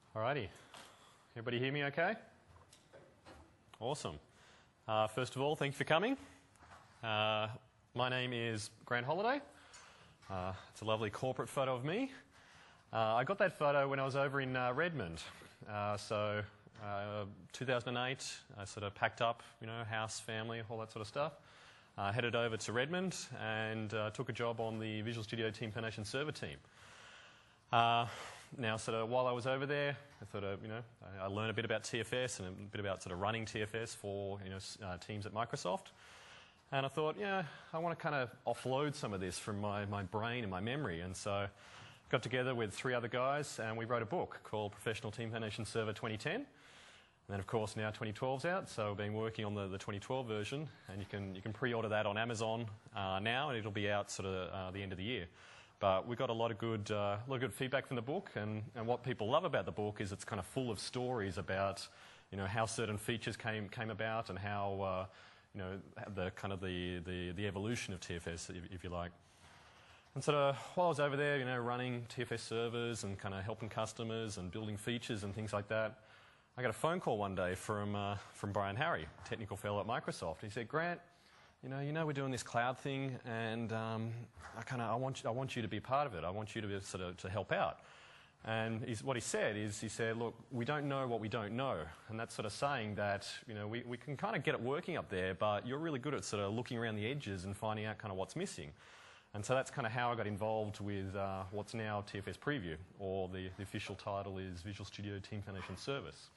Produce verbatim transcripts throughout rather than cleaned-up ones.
Alrighty. Everybody hear me okay? Awesome. Uh, first of all, thank you for coming. Uh, my name is Grant Holiday. Uh, it's a lovely corporate photo of me. Uh, I got that photo when I was over in uh, Redmond. Uh, so, uh, two thousand eight, I sort of packed up, you know, house, family, all that sort of stuff. Uh, headed over to Redmond and uh, took a job on the Visual Studio Team Foundation server team. Uh, now, sort of while I was over there, I thought, of, you know, I, I learned a bit about T F S and a bit about sort of running T F S for, you know, uh, teams at Microsoft. And I thought, yeah, I want to kind of offload some of this from my, my brain and my memory. And so got together with three other guys and we wrote a book called Professional Team Foundation Server twenty ten. And then, of course, now twenty twelve's out, so we've been working on the, the twenty twelve version, and you can you can pre-order that on Amazon uh, now, and it'll be out sort of uh, the end of the year. But we got a lot of good uh, lot of good feedback from the book, and, and what people love about the book is it's kind of full of stories about, you know, how certain features came came about and how uh, you know the kind of the, the, the evolution of T F S, if, if you like. And sort of while I was over there, you know, running T F S servers and kind of helping customers and building features and things like that, I got a phone call one day from uh, from Brian Harry, technical fellow at Microsoft. He said, "Grant, you know, you know, we're doing this cloud thing, and um, I kind of I want you, I want you to be a part of it. I want you to be sort of to help out." And he's, what he said is, he said, "Look, we don't know what we don't know," and that's sort of saying that, you know, we we can kind of get it working up there, but you're really good at sort of looking around the edges and finding out kind of what's missing. And so that's kind of how I got involved with uh, what's now T F S Preview, or the, the official title is Visual Studio Team Foundation Service.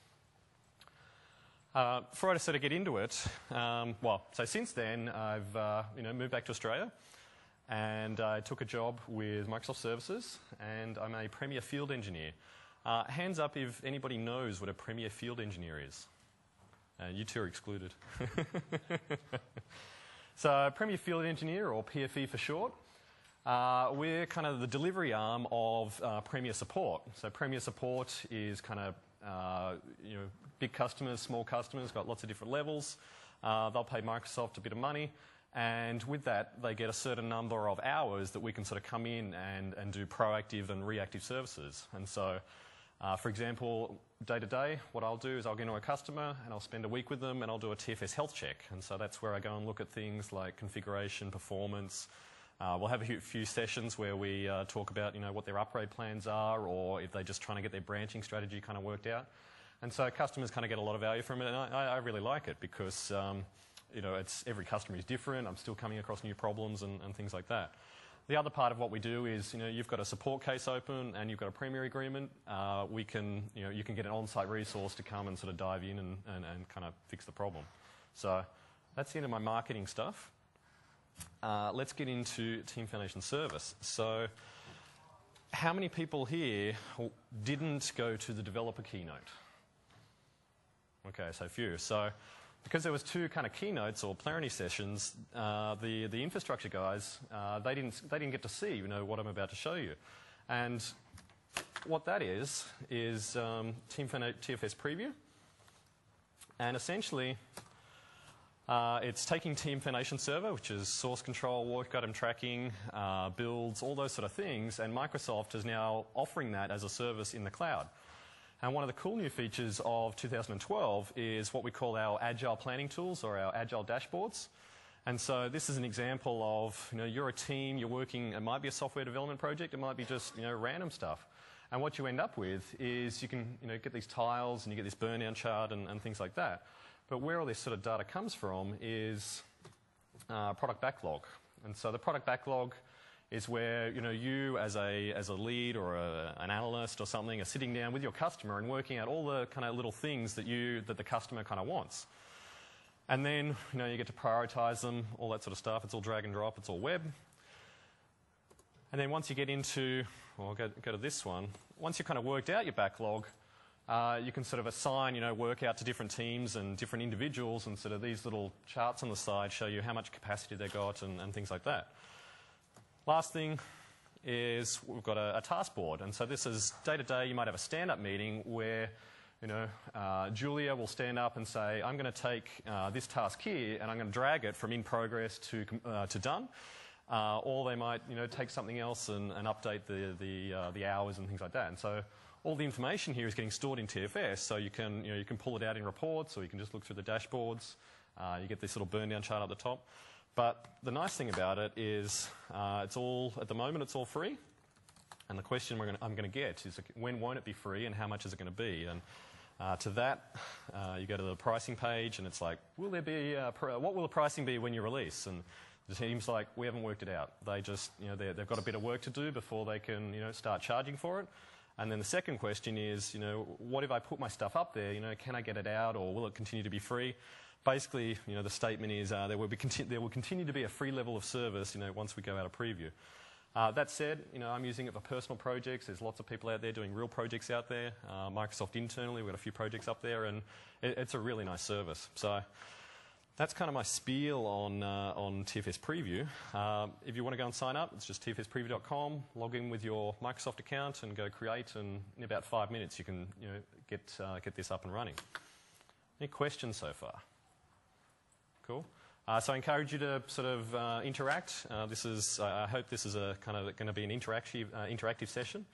Uh, before I sort of get into it, um, well, so since then I've uh, you know moved back to Australia, and I took a job with Microsoft Services, and I'm a Premier Field Engineer. Uh, hands up if anybody knows what a Premier Field Engineer is. Uh, you two are excluded. So Premier Field Engineer, or P F E for short, uh, we're kind of the delivery arm of uh, Premier Support. So Premier Support is kind of uh, you know big customers, small customers, got lots of different levels. Uh, they'll pay Microsoft a bit of money, and with that they get a certain number of hours that we can sort of come in and, and do proactive and reactive services. And so, uh, for example, day to day, what I'll do is I'll go into a customer and I'll spend a week with them and I'll do a T F S health check. And so that's where I go and look at things like configuration, performance. Uh, we'll have a few sessions where we uh, talk about, you know, what their upgrade plans are, or if they're just trying to get their branching strategy kind of worked out. And so customers kind of get a lot of value from it, and I, I really like it because, um, you know, it's, every customer is different. I'm still coming across new problems and, and things like that. The other part of what we do is, you know, you've got a support case open and you've got a Premier agreement. Uh, we can, you know, you can get an on-site resource to come and sort of dive in and, and, and kind of fix the problem. So that's the end of my marketing stuff. Uh, let's get into Team Foundation Service. So how many people here didn't go to the developer keynote? Okay, so few. So because there was two kind of keynotes or plenary sessions, uh, the the infrastructure guys uh, they didn't they didn't get to see, you know, what I'm about to show you. And what that is is um, Team T F S Preview, and essentially uh, it's taking Team Foundation Server, which is source control, work item tracking, uh, builds, all those sort of things, and Microsoft is now offering that as a service in the cloud. And one of the cool new features of two thousand twelve is what we call our agile planning tools, or our agile dashboards. And so this is an example of, you know, you're a team, you're working, it might be a software development project, it might be just, you know, random stuff. And what you end up with is you can, you know, get these tiles and you get this burn down chart and, and things like that. But where all this sort of data comes from is uh, product backlog. And so the product backlog is where, you know, you as a as a lead or a, an analyst or something are sitting down with your customer and working out all the kind of little things that you that the customer kind of wants. And then, you know, you get to prioritize them, all that sort of stuff. It's all drag and drop, it's all web. And then once you get into, well, I'll go, go to this one. Once you've kind of worked out your backlog, uh, you can sort of assign, you know, work out to different teams and different individuals, and sort of these little charts on the side show you how much capacity they got and, and things like that. Last thing is we've got a, a task board, and so this is day to day. You might have a stand-up meeting where, you know, uh, Julia will stand up and say, "I'm going to take uh, this task here, and I'm going to drag it from in progress to uh, to done." uh, or they might, you know, take something else and, and update the the, uh, the hours and things like that. And so all the information here is getting stored in T F S, so you can, you know, you can pull it out in reports, or you can just look through the dashboards. Uh, you get this little burn down chart up the top. But the nice thing about it is uh, it's all, at the moment, it's all free. And the question we're gonna, I'm going to get is, when won't it be free, and how much is it going to be? And uh, to that, uh, you go to the pricing page, and it's like, will there be, uh, pr what will the pricing be when you release? And the team's like, we haven't worked it out. They just, you know, they've got a bit of work to do before they can, you know, start charging for it. And then the second question is, you know, what if I put my stuff up there? You know, can I get it out, or will it continue to be free? Basically, you know, the statement is uh, there will be conti there will continue to be a free level of service, you know, once we go out of preview. Uh, that said, you know, I'm using it for personal projects. There's lots of people out there doing real projects out there. Uh, Microsoft internally, we've got a few projects up there, and it, it's a really nice service. So that's kind of my spiel on, uh, on T F S Preview. Uh, if you want to go and sign up, it's just T F S preview dot com, log in with your Microsoft account and go create, and in about five minutes you can, you know, get, uh, get this up and running. Any questions so far? Cool. Uh, so I encourage you to sort of uh, interact. Uh, this is, uh, I hope this is a kind of going to be an interactive, uh, interactive session.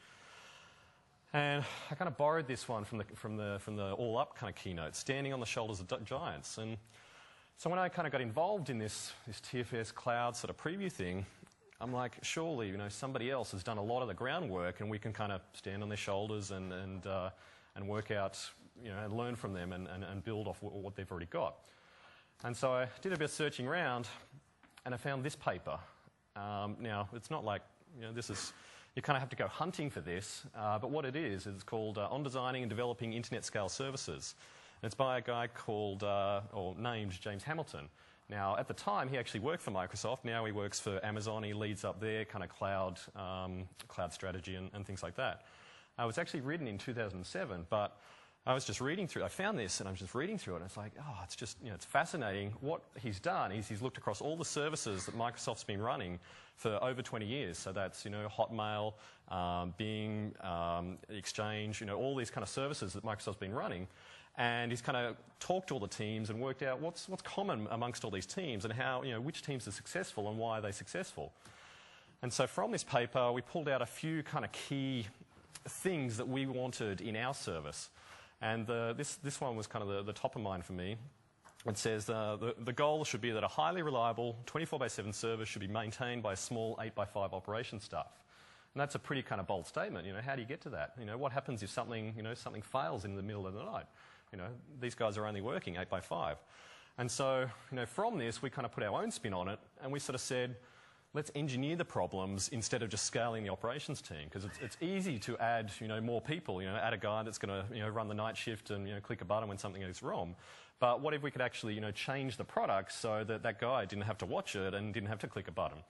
And I kind of borrowed this one from the, from the, from the All Up kind of keynote, standing on the shoulders of giants. And so when I kind of got involved in this, this T F S cloud sort of preview thing, I'm like, surely, you know, somebody else has done a lot of the groundwork, and we can kind of stand on their shoulders and, and, uh, and work out, you know, and learn from them and, and, and build off what they've already got. And so I did a bit of searching around, and I found this paper. Um, now, it's not like, you know, this is, you kind of have to go hunting for this, uh, but what it is, is called uh, On Designing and Developing Internet Scale Services. And it's by a guy called, uh, or named James Hamilton. Now, at the time, he actually worked for Microsoft. Now he works for Amazon. He leads up their kind of cloud, um, cloud strategy and, and things like that. Uh, it was actually written in two thousand seven, but I was just reading through, I found this and I was just reading through it, and it's like, oh, it's just, you know, it's fascinating. What he's done is he's looked across all the services that Microsoft's been running for over twenty years. So that's, you know, Hotmail, um, Bing, um, Exchange, you know, all these kind of services that Microsoft's been running. And he's kind of talked to all the teams and worked out what's, what's common amongst all these teams, and how, you know, which teams are successful and why are they successful. And so from this paper, we pulled out a few kind of key things that we wanted in our service. And the, this, this one was kind of the, the top of mind for me. It says uh, the, the goal should be that a highly reliable twenty-four by seven service should be maintained by a small eight by five operation staff. And that's a pretty kind of bold statement. You know, how do you get to that? You know, what happens if something, you know, something fails in the middle of the night? You know, these guys are only working eight by five. And so, you know, from this, we kind of put our own spin on it, and we sort of said, let's engineer the problems instead of just scaling the operations team, because it's, it's easy to add, you know, more people, you know, add a guy that's going to, you know, run the night shift and, you know, click a button when something goes wrong. But what if we could actually, you know, change the product so that that guy didn't have to watch it and didn't have to click a button?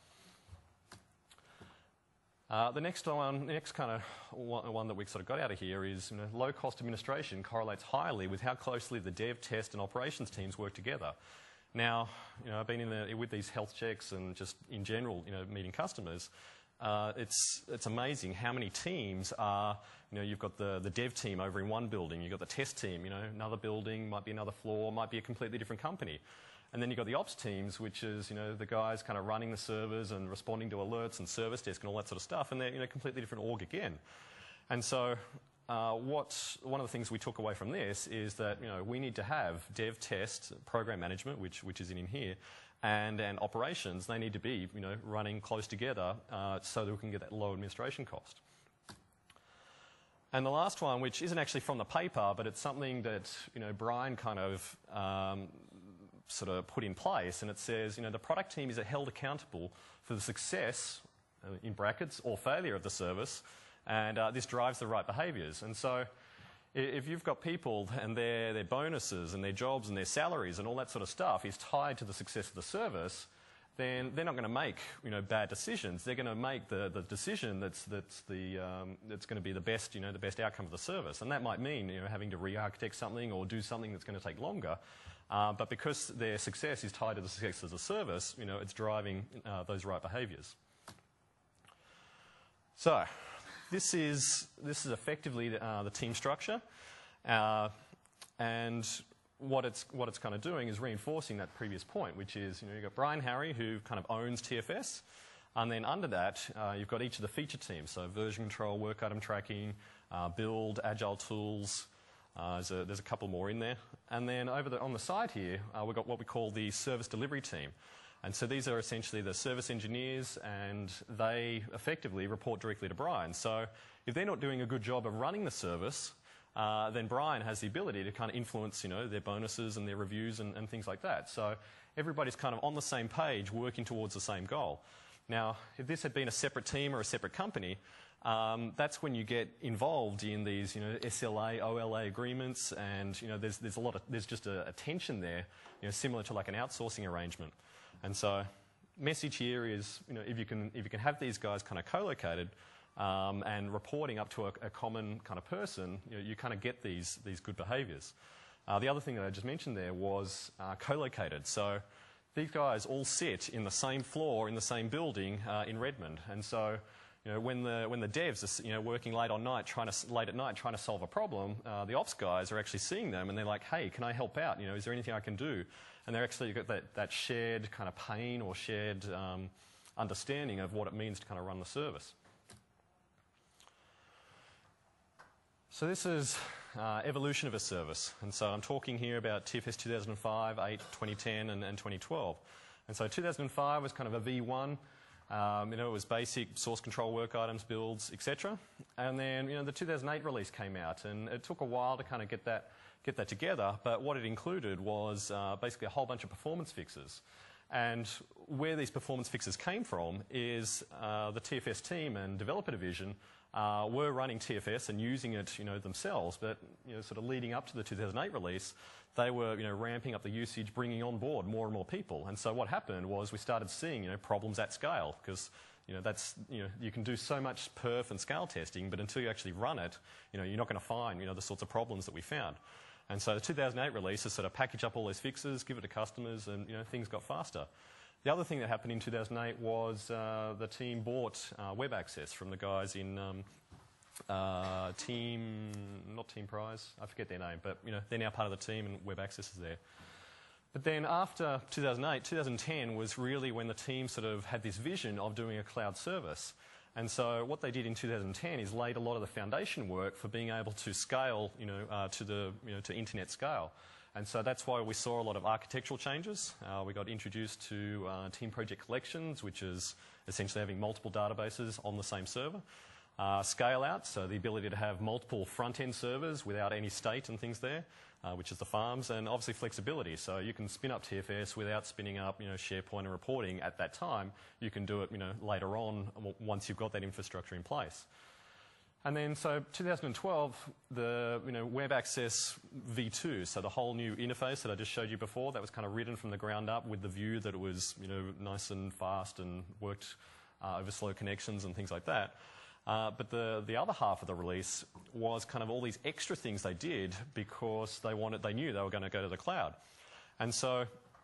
Uh, the next one, the next kind of one, one that we sort of got out of here is, you know, low cost administration correlates highly with how closely the dev, test, and operations teams work together. Now, you know, I've been in the, with these health checks and just in general, you know, meeting customers. Uh, it's it's amazing how many teams are. You know, you've got the the dev team over in one building. You've got the test team. You know, another building, might be another floor, might be a completely different company. And then you've got the ops teams, which is, you know, the guys kind of running the servers and responding to alerts and service desk and all that sort of stuff. And they're, you know, completely different org again. And so uh, what, one of the things we took away from this is that, you know, we need to have dev, test, program management, which, which is in here, and, and operations. They need to be, you know, running close together uh, so that we can get that low administration cost. And the last one, which isn't actually from the paper, but it's something that, you know, Brian kind of um, sort of put in place, and it says, you know, the product team is held accountable for the success, uh, in brackets, or failure of the service, and uh, this drives the right behaviours. And so if you've got people and their, their bonuses and their jobs and their salaries and all that sort of stuff is tied to the success of the service, then they're not going to make, you know, bad decisions. They're going to make the, the decision that's, that's, the, um, that's going to be the best, you know, the best outcome of the service. And that might mean, you know, having to re-architect something or do something that's going to take longer. Uh, but because their success is tied to the success of the service, you know, it's driving uh, those right behaviours. So this is, this is effectively uh, the team structure. Uh, and what it's, what it's kind of doing is reinforcing that previous point, which is, you know, you've got Brian Harry, who kind of owns T F S. And then under that, uh, you've got each of the feature teams, so version control, work item tracking, uh, build, agile tools. Uh, there's, a, there's a couple more in there. And then over the, on the side here, uh, we've got what we call the service delivery team. And so these are essentially the service engineers, and they effectively report directly to Brian. So if they're not doing a good job of running the service, uh, then Brian has the ability to kind of influence, you know, their bonuses and their reviews and, and things like that. So everybody's kind of on the same page, working towards the same goal. Now, if this had been a separate team or a separate company, um, that's when you get involved in these, you know, S L A, O L A agreements, and you know, there's there's a lot of there's just a, a tension there, you know, similar to like an outsourcing arrangement. And so, message here is, you know, if you can if you can have these guys kind of co-located um, and reporting up to a, a common kind of person, you know, you kind of get these these good behaviours. Uh, the other thing that I just mentioned there was uh, co-located. So these guys all sit in the same floor in the same building uh, in Redmond, and so you know, when the when the devs are, you know, working late on night, trying to late at night trying to solve a problem, uh, the ops guys are actually seeing them, and they're like, "Hey, can I help out? You know, is there anything I can do?" And they're actually got that that shared kind of pain or shared um, understanding of what it means to kind of run the service. So this is uh, evolution of a service, and so I'm talking here about T F S two thousand five, eight, twenty ten, and, and twenty twelve. And so two thousand five was kind of a V one. Um, you know, it was basic source control work items, builds, et cetera. And then, you know, the two thousand eight release came out, and it took a while to kind of get that get that together. But what it included was uh, basically a whole bunch of performance fixes. And where these performance fixes came from is uh, the T F S team and developer division uh, were running T F S and using it, you know, themselves. But you know, sort of leading up to the two thousand eight release, they were, you know, ramping up the usage, bringing on board more and more people. And so what happened was we started seeing, you know, problems at scale, because you know that's you know you can do so much perf and scale testing, but until you actually run it, you know, you're not going to find, you know, the sorts of problems that we found. And so the two thousand eight release is sort of package up all those fixes, give it to customers, and you know, things got faster. The other thing that happened in two thousand eight was uh, the team bought uh, Web Access from the guys in um, uh, Team, not Team Prize, I forget their name, but you know, they're now part of the team, and Web Access is there. But then after two thousand eight, two thousand ten was really when the team sort of had this vision of doing a cloud service. And so what they did in two thousand ten is laid a lot of the foundation work for being able to scale, you know, uh, to the, you know, to internet scale. And so that's why we saw a lot of architectural changes. Uh, we got introduced to uh, Team Project Collections, which is essentially having multiple databases on the same server. Uh, scale out, so the ability to have multiple front-end servers without any state and things there, uh, which is the farms, and obviously flexibility. So you can spin up T F S without spinning up, you know, SharePoint and reporting at that time. You can do it, you know, later on once you've got that infrastructure in place. And then, so two thousand twelve, the you know Web Access V two, so the whole new interface that I just showed you before, that was kind of written from the ground up with the view that it was, you know, nice and fast and worked uh, over slow connections and things like that. Uh, but the, the other half of the release was kind of all these extra things they did because they wanted, they knew they were going to go to the cloud. And so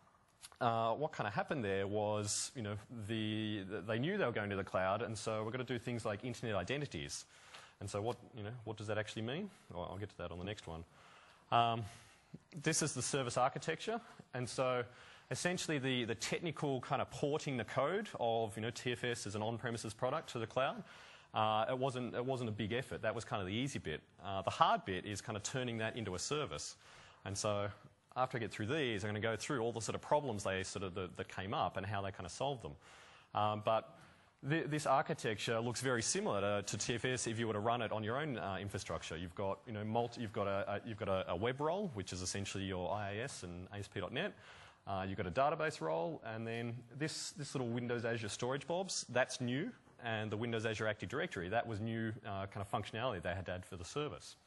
uh, what kind of happened there was, you know, the, they knew they were going to the cloud, and so we're going to do things like internet identities. And so what, you know, what does that actually mean? Well, I'll get to that on the next one. Um, this is the service architecture, and so essentially the, the technical kind of porting the code of, you know, T F S as an on-premises product to the cloud. Uh, it wasn't, it wasn't a big effort. That was kind of the easy bit. Uh, the hard bit is kind of turning that into a service. And so after I get through these, I'm going to go through all the sort of problems they sort of the, that came up and how they kind of solved them. Um, but th this architecture looks very similar to, to T F S if you were to run it on your own uh, infrastructure. You've got, you know, multi, you've got, a, a, you've got a, a web role, which is essentially your I A S and A S P dot net. Uh, you've got a database role, and then this, this little Windows Azure storage blobs, that's new. And the Windows Azure Active Directory, that was new uh, kind of functionality they had to add for the service.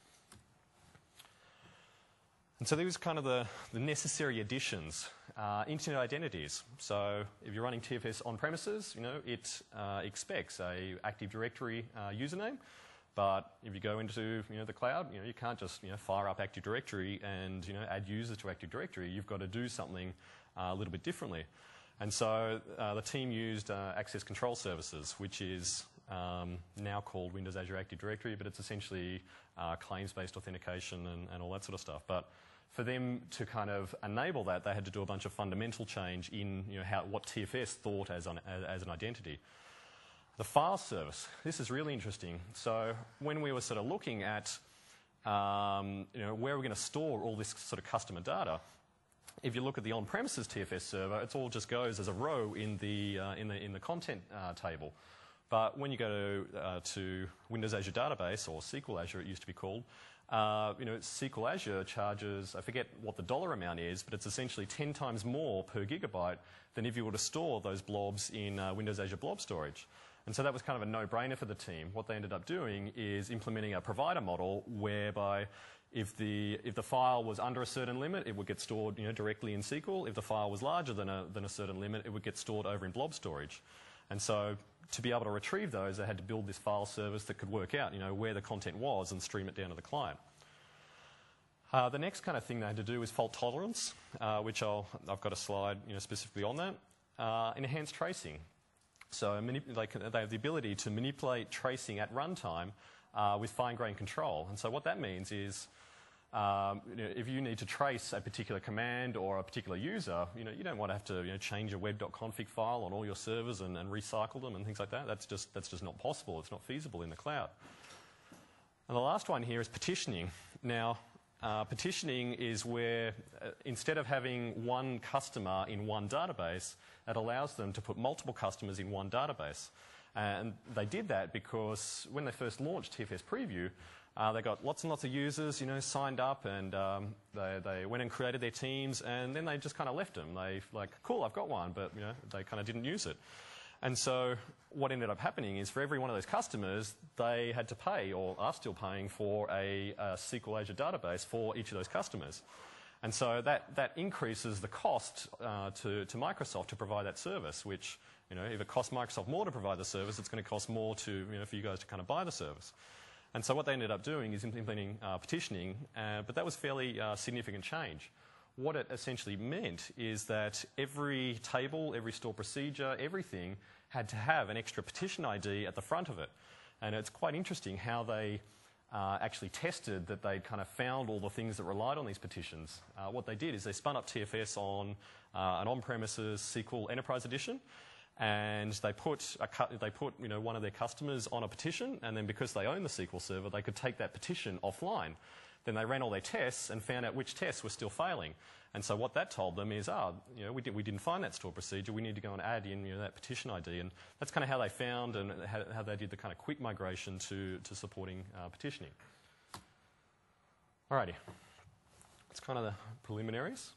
And so these were kind of the, the necessary additions. Uh, internet identities. So if you're running T F S on premises, you know, it uh, expects a Active Directory uh, username. But if you go into, you know, the cloud, you know, you can't just, you know, fire up Active Directory and, you know, add users to Active Directory. You've got to do something uh, a little bit differently. And so uh, the team used uh, Access Control Services, which is um, now called Windows Azure Active Directory, but it's essentially uh, claims-based authentication and, and all that sort of stuff. But for them to kind of enable that, they had to do a bunch of fundamental change in, you know, how, what T F S thought as an, as an identity. The file service. This is really interesting. So when we were sort of looking at um, you know, where we're going to store all this sort of customer data, if you look at the on-premises T F S server, it all just goes as a row in the, uh, in the, in the content uh, table. But when you go to, uh, to Windows Azure Database, or S Q L Azure it used to be called, uh, you know, S Q L Azure charges, I forget what the dollar amount is, but it's essentially ten times more per gigabyte than if you were to store those blobs in uh, Windows Azure Blob Storage. And so that was kind of a no-brainer for the team. What they ended up doing is implementing a provider model whereby if the, if the file was under a certain limit, it would get stored, you know, directly in S Q L. If the file was larger than a, than a certain limit, it would get stored over in blob storage. And so to be able to retrieve those, they had to build this file service that could work out, you know, where the content was and stream it down to the client. Uh, the next kind of thing they had to do was fault tolerance, uh, which I'll, I've got a slide, you know, specifically on that. Uh, enhanced tracing. So they, can, they have the ability to manipulate tracing at runtime uh, with fine-grained control. And so what that means is, um, you know, if you need to trace a particular command or a particular user, you know, you don't want to have to, you know, change a web.config file on all your servers and, and recycle them and things like that. That's just, that's just not possible. It's not feasible in the cloud. And the last one here is partitioning. Now, uh, partitioning is where uh, instead of having one customer in one database, it allows them to put multiple customers in one database. And they did that because when they first launched T F S Preview, uh, they got lots and lots of users, you know, signed up, and um, they, they went and created their teams, and then they just kind of left them. They like, cool, I've got one, but you know, they kind of didn't use it. And so what ended up happening is for every one of those customers, they had to pay, or are still paying, for a, a S Q L Azure database for each of those customers. And so that, that increases the cost uh, to, to Microsoft to provide that service, which, you know, if it costs Microsoft more to provide the service, it's going to cost more to, you know, for you guys to kind of buy the service. And so what they ended up doing is implementing uh, partitioning, uh, but that was fairly uh, significant change. What it essentially meant is that every table, every store procedure, everything had to have an extra partition I D at the front of it. And it's quite interesting how they uh, actually tested that they'd kind of found all the things that relied on these partitions. Uh, what they did is they spun up T F S on uh, an on-premises S Q L Enterprise Edition, and they put, a, they put you know, one of their customers on a partition, and then because they own the S Q L server, they could take that partition offline. Then they ran all their tests and found out which tests were still failing. And so what that told them is, ah, you know, we, did, we didn't find that store procedure. We need to go and add in, you know, that partition I D. And that's kind of how they found and how, how they did the kind of quick migration to, to supporting uh, partitioning. Alrighty. That's kind of the preliminaries.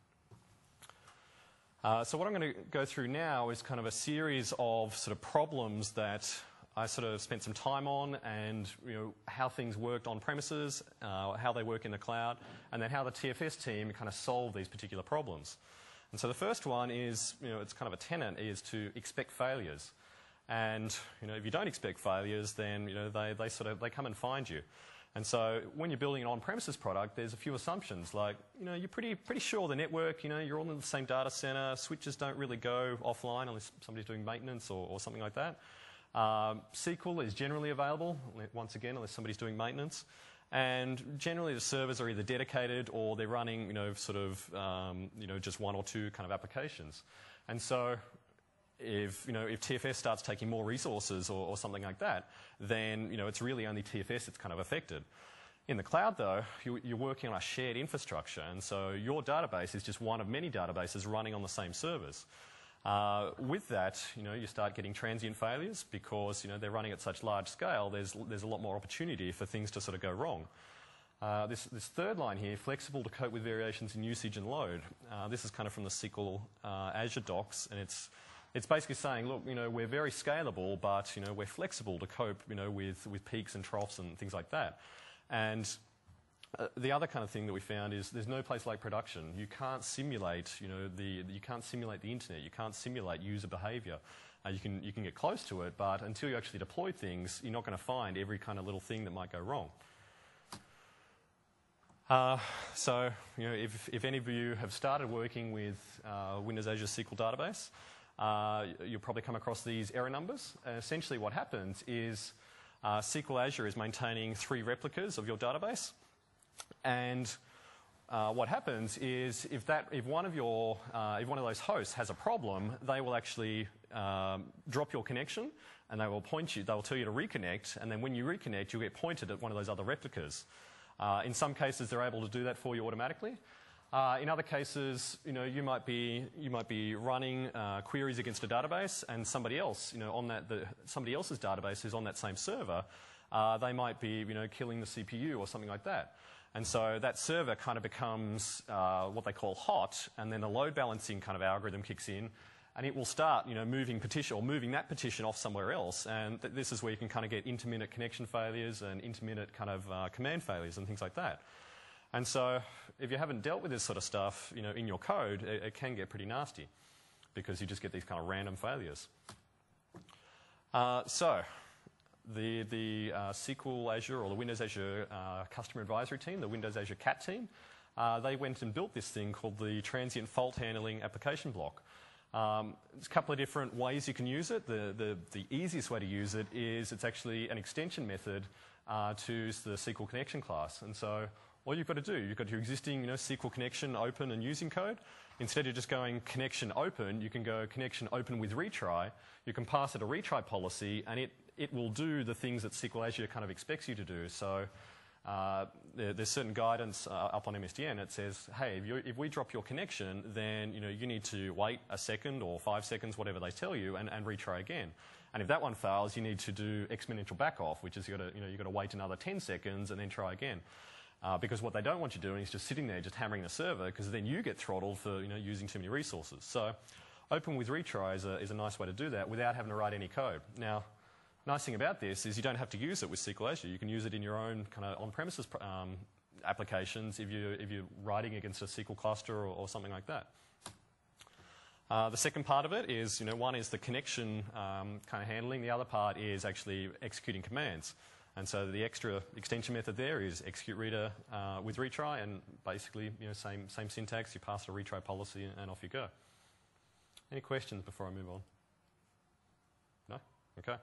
Uh, so what I'm going to go through now is kind of a series of sort of problems that I sort of spent some time on, and you know, how things worked on premises, uh, how they work in the cloud, and then how the T F S team kind of solve these particular problems. And so the first one is, you know, it's kind of a tenet, is to expect failures. And you know, if you don't expect failures, then you know, they, they sort of they come and find you. And so when you're building an on-premises product, there's a few assumptions, like, you know, you're pretty, pretty sure the network, you know, you're all in the same data center, switches don't really go offline unless somebody's doing maintenance or, or something like that. Um, S Q L is generally available, once again, unless somebody's doing maintenance. And generally the servers are either dedicated or they're running, you know, sort of, um, you know, just one or two kind of applications. And so if, you know, if T F S starts taking more resources or, or something like that, then, you know, it's really only T F S that's kind of affected. In the cloud, though, you, you're working on a shared infrastructure, and so your database is just one of many databases running on the same servers. Uh, with that, you know, you start getting transient failures because, you know, they're running at such large scale, there's, there's a lot more opportunity for things to sort of go wrong. Uh, this, this third line here, flexible to cope with variations in usage and load. Uh, this is kind of from the S Q L uh, Azure docs, and it's, it's basically saying, look, you know, we're very scalable, but, you know, we're flexible to cope, you know, with, with peaks and troughs and things like that. And Uh, the other kind of thing that we found is there's no place like production. You can't simulate, you know, the you can't simulate the internet. You can't simulate user behaviour. Uh, you can you can get close to it, but until you actually deploy things, you're not going to find every kind of little thing that might go wrong. Uh, so, you know, if if any of you have started working with uh, Windows Azure S Q L database, uh, you'll probably come across these error numbers. Uh, essentially, what happens is uh, S Q L Azure is maintaining three replicas of your database. And uh, what happens is if, that, if, one of your, uh, if one of those hosts has a problem, they will actually um, drop your connection and they will point you, they will tell you to reconnect, and then when you reconnect, you'll get pointed at one of those other replicas. Uh, in some cases, they're able to do that for you automatically. Uh, in other cases, you know, you might be you might be running uh, queries against a database, and somebody else, you know, on that the, somebody else's database who's on that same server, uh, they might be, you know, killing the C P U or something like that. And so that server kind of becomes uh, what they call hot, and then a load balancing kind of algorithm kicks in, and it will start, you know, moving petition or moving that petition off somewhere else. And th this is where you can kind of get intermittent connection failures and intermittent kind of uh, command failures and things like that. And so if you haven't dealt with this sort of stuff, you know, in your code, it, it can get pretty nasty because you just get these kind of random failures. Uh, so the, the uh, S Q L Azure or the Windows Azure uh, Customer Advisory Team, the Windows Azure C A T team, uh, they went and built this thing called the Transient Fault Handling Application Block. Um, there's a couple of different ways you can use it. The, the, the easiest way to use it is it's actually an extension method uh, to the S Q L connection class. And so all you've got to do, you've got your existing, you know, S Q L connection open and using code. Instead of just going connection open, you can go connection open with retry. You can pass it a retry policy, and it, it will do the things that S Q L Azure kind of expects you to do. So uh, there, there's certain guidance uh, up on M S D N that says, hey, if, you, if we drop your connection, then you know you need to wait a second or five seconds, whatever they tell you, and, and retry again. And if that one fails, you need to do exponential back off, which is you've got to, you know, you've got to wait another ten seconds and then try again. Uh, because what they don't want you doing is just sitting there just hammering the server, because then you get throttled for, you know, using too many resources. So open with retry is a, is a nice way to do that without having to write any code. Now, nice thing about this is you don't have to use it with S Q L Azure. You can use it in your own kind of on-premises um, applications if, you, if you're writing against a S Q L cluster or, or something like that. Uh, the second part of it is, you know, one is the connection um, kind of handling. The other part is actually executing commands. And so the extra extension method there is execute reader uh, with retry, and basically, you know, same, same syntax. You pass a retry policy and off you go. Any questions before I move on? No? Okay.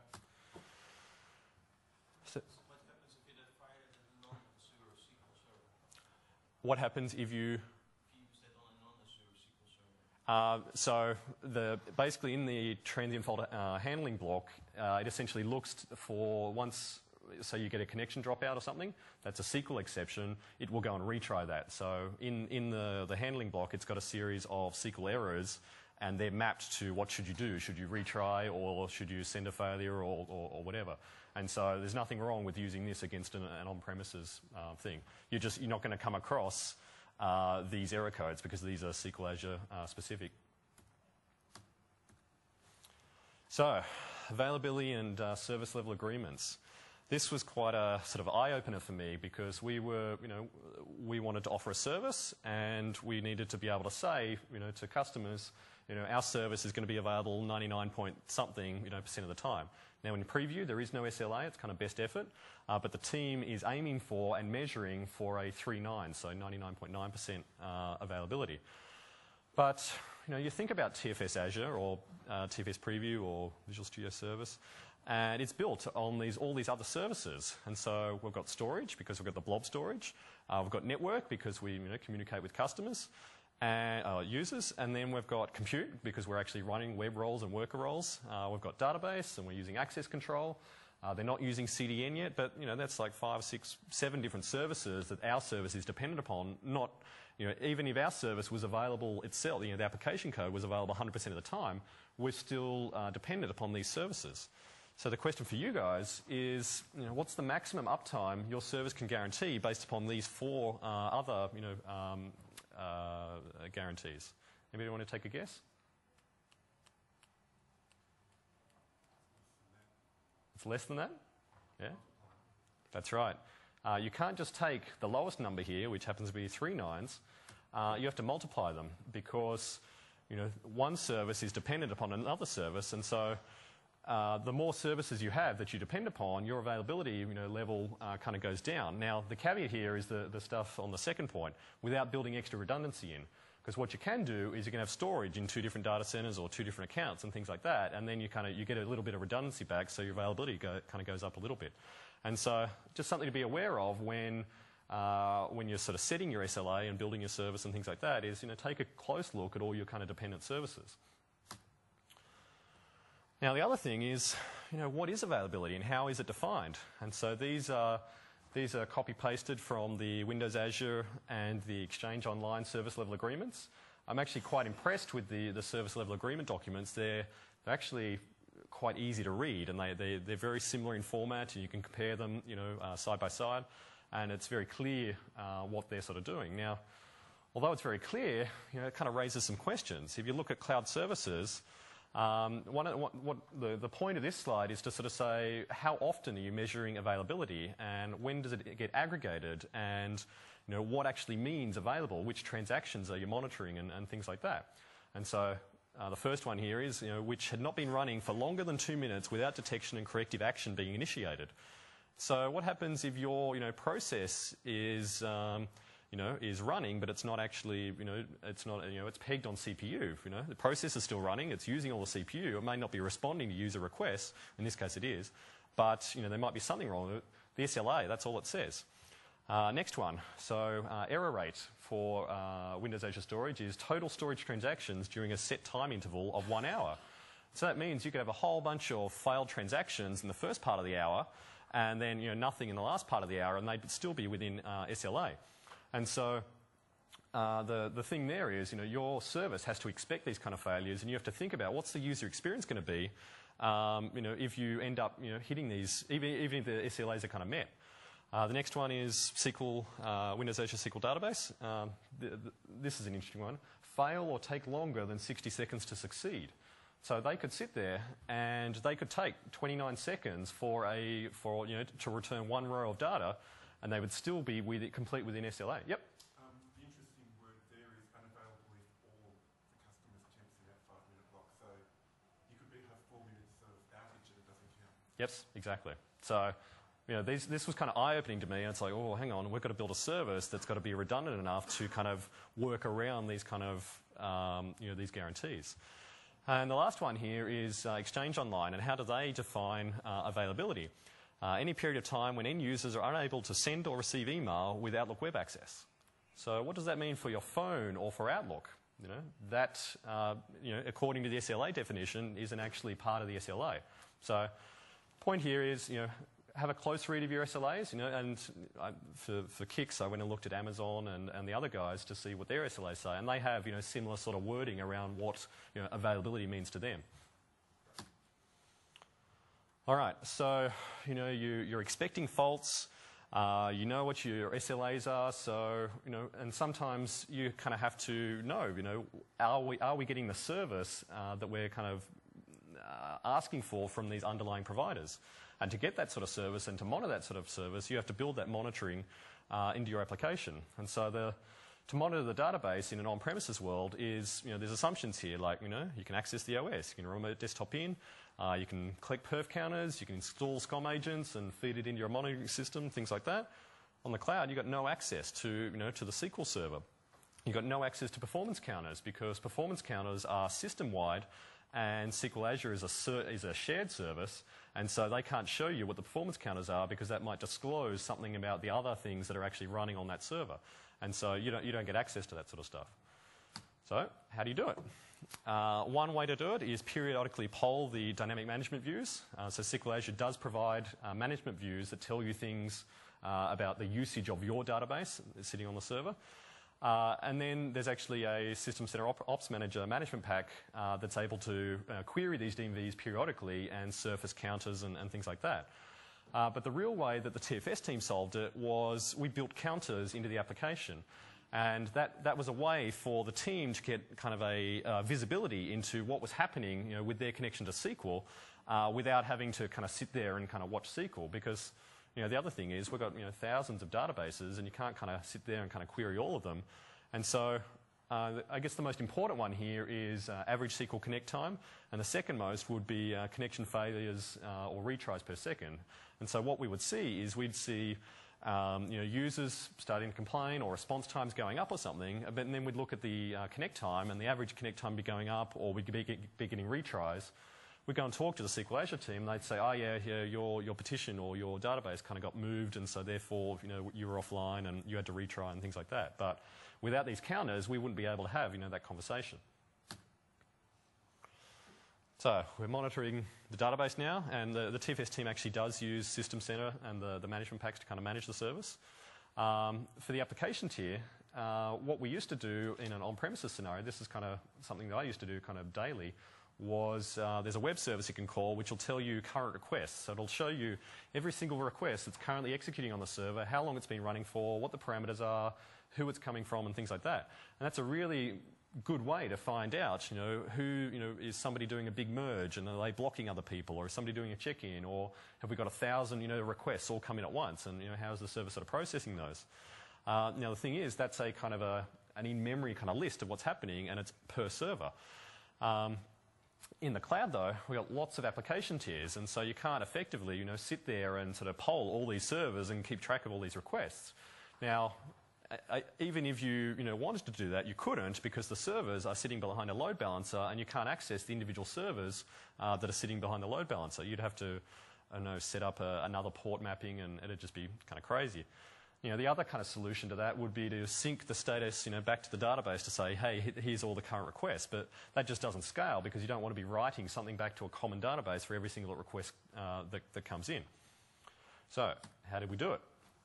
So, what happens if you get fired at a non-Azure S Q L server? What happens if you... If you use that on a non-Azure S Q L server? Uh, so the, basically in the transient fault uh, handling block, uh, it essentially looks for once... So you get a connection dropout or something, that's a S Q L exception, it will go and retry that. So in, in the, the handling block, it's got a series of S Q L errors, and they're mapped to what should you do. Should you retry, or should you send a failure, or, or, or whatever. And so there's nothing wrong with using this against an, an on-premises uh, thing. You're, just, you're not going to come across uh, these error codes because these are S Q L Azure uh, specific. So availability and uh, service level agreements. This was quite a sort of eye-opener for me, because we were, you know, we wanted to offer a service, and we needed to be able to say, you know, to customers, you know, our service is going to be available ninety-nine point something, you know, percent of the time. Now in preview, there is no S L A, it's kind of best effort, uh, but the team is aiming for and measuring for a three nine, so ninety-nine point nine percent uh, availability. But, you know, you think about T F S Azure or uh, T F S Preview or Visual Studio Service, and it's built on these, all these other services. And so we've got storage because we've got the blob storage. Uh, we've got network because we, you know, communicate with customers and uh, users. And then we've got compute because we're actually running web roles and worker roles. Uh, we've got database, and we're using access control. Uh, they're not using C D N yet, but you know, that's like five, six, seven different services that our service is dependent upon. Not, you know, even if our service was available itself, you know, the application code was available one hundred percent of the time, we're still uh, dependent upon these services. So the question for you guys is, you know, what's the maximum uptime your service can guarantee based upon these four uh, other, you know, um, uh, guarantees? Anybody want to take a guess? It's less than that? Yeah? That's right. Uh, you can't just take the lowest number here, which happens to be three nines. Uh, you have to multiply them, because, you know, one service is dependent upon another service, and so Uh, the more services you have that you depend upon, your availability, you know, level uh, kind of goes down. Now, the caveat here is the, the stuff on the second point, without building extra redundancy in. Because what you can do is you can have storage in two different data centers or two different accounts and things like that, and then you kind of you get a little bit of redundancy back, so your availability go, kind of goes up a little bit. And so, just something to be aware of when uh, when you're sort of setting your S L A and building your service and things like that is, you know, take a close look at all your kind of dependent services. Now, the other thing is, you know, what is availability and how is it defined? And so these are, these are copy-pasted from the Windows Azure and the Exchange Online service level agreements. I'm actually quite impressed with the, the service level agreement documents. They're, they're actually quite easy to read, and they, they, they're very similar in format, and you can compare them, you know, uh, side by side, and it's very clear uh, what they're sort of doing. Now, although it's very clear, you know, it kind of raises some questions. If you look at cloud services, um, one, what, what the, the point of this slide is to sort of say, how often are you measuring availability, and when does it get aggregated, and you know, what actually means available, which transactions are you monitoring, and, and things like that. And so uh, the first one here is, you know, which had not been running for longer than two minutes without detection and corrective action being initiated. So what happens if your, you know, process is, um, you know, is running, but it's not actually, you know, it's not, you know, it's pegged on C P U. You know, the process is still running, it's using all the C P U. It may not be responding to user requests. In this case, it is, but you know, there might be something wrong with it. The S L A, that's all it says. Uh, next one, so uh, error rate for uh, Windows Azure Storage is total storage transactions during a set time interval of one hour. So that means you could have a whole bunch of failed transactions in the first part of the hour, and then you know, nothing in the last part of the hour, and they'd still be within uh, S L A. And so uh, the, the thing there is, you know, your service has to expect these kind of failures, and you have to think about what's the user experience going to be um, you know, if you end up you know, hitting these, even, even if the S L As are kind of met. Uh, the next one is S Q L, uh, Windows Azure S Q L Database. Um, th th this is an interesting one. Fail or take longer than sixty seconds to succeed. So they could sit there and they could take twenty-nine seconds for a for you know to return one row of data, and they would still be with it complete within S L A. Yep. Um, the interesting word there is unavailable if all the customers attempts in that five-minute block. So you could be, have four minutes of outage and it doesn't count. Yes, exactly. So. You know, these, this was kind of eye-opening to me. And it's like, oh, hang on, we've got to build a service that's got to be redundant enough to kind of work around these kind of, um, you know, these guarantees. And the last one here is uh, Exchange Online, and how do they define uh, availability? Uh, any period of time when end users are unable to send or receive email with Outlook web access. So what does that mean for your phone or for Outlook? You know, that, uh, you know, according to the S L A definition, isn't actually part of the S L A. So point here is, you know, have a close read of your S L As, you know, and I, for, for kicks, I went and looked at Amazon and, and the other guys to see what their S L As say, and they have, you know, similar sort of wording around what, you know, availability means to them. All right, so, you know, you, you're expecting faults, uh, you know what your S L As are, so, you know, and sometimes you kind of have to know, you know, are we, are we getting the service uh, that we're kind of uh, asking for from these underlying providers? And to get that sort of service and to monitor that sort of service, you have to build that monitoring uh, into your application. And so the, to monitor the database in an on-premises world is, you know, there's assumptions here, like, you know, you can access the O S, you can remote desktop in, uh, you can collect perf counters, you can install SCOM agents and feed it into your monitoring system, things like that. On the cloud, you've got no access to, you know, to the S Q L server. You've got no access to performance counters because performance counters are system-wide, and S Q L Azure is a, is a shared service, and so they can't show you what the performance counters are because that might disclose something about the other things that are actually running on that server. And so you don't, you don't get access to that sort of stuff. So how do you do it? Uh, one way to do it is periodically poll the dynamic management views. Uh, so S Q L Azure does provide uh, management views that tell you things uh, about the usage of your database sitting on the server. Uh, and then there's actually a System Center Op Ops Manager management pack uh, that's able to uh, query these D M Vs periodically and surface counters and, and things like that. Uh, but the real way that the T F S team solved it was we built counters into the application. And that, that was a way for the team to get kind of a uh, visibility into what was happening, you know, with their connection to S Q L uh, without having to kind of sit there and kind of watch S Q L, because you know, the other thing is we've got, you know, thousands of databases and you can't kind of sit there and kind of query all of them. And so uh, I guess the most important one here is uh, average S Q L connect time, and the second most would be uh, connection failures uh, or retries per second. And so what we would see is we'd see um, you know, users starting to complain or response times going up or something, but then we'd look at the uh, connect time, and the average connect time be going up, or we'd be, be getting retries. we'd go and talk to the S Q L Azure team, and they'd say, oh yeah, yeah your, your petition or your database kind of got moved, and so therefore you know, you were offline and you had to retry and things like that. But without these counters, we wouldn't be able to have you know, that conversation. So we're monitoring the database now, and the, the T F S team actually does use System Center and the, the management packs to kind of manage the service. Um, for the application tier, uh, what we used to do in an on-premises scenario, this is kind of something that I used to do kind of daily, was uh, there's a web service you can call which will tell you current requests. So it'll show you every single request that's currently executing on the server, how long it's been running for, what the parameters are, who it's coming from, and things like that. And that's a really good way to find out, you know, who, you know, is somebody doing a big merge and are they blocking other people, or is somebody doing a check-in, or have we got a thousand, you know, requests all coming at once, and, you know, how is the server sort of processing those? Uh, now, the thing is, that's a kind of a, an in-memory kind of list of what's happening, and it's per server. Um, in the cloud, though, we've got lots of application tiers, and so you can't effectively, you know, sit there and sort of poll all these servers and keep track of all these requests. Now, I, even if you, you know, wanted to do that, you couldn't, because the servers are sitting behind a load balancer and you can't access the individual servers uh, that are sitting behind the load balancer. You'd have to, I don't know, set up a, another port mapping, and it'd just be kind of crazy. You know, the other kind of solution to that would be to sync the status, you know, back to the database to say, hey, here's all the current requests. But that just doesn't scale, because you don't want to be writing something back to a common database for every single request uh, that, that comes in. So how did we do it?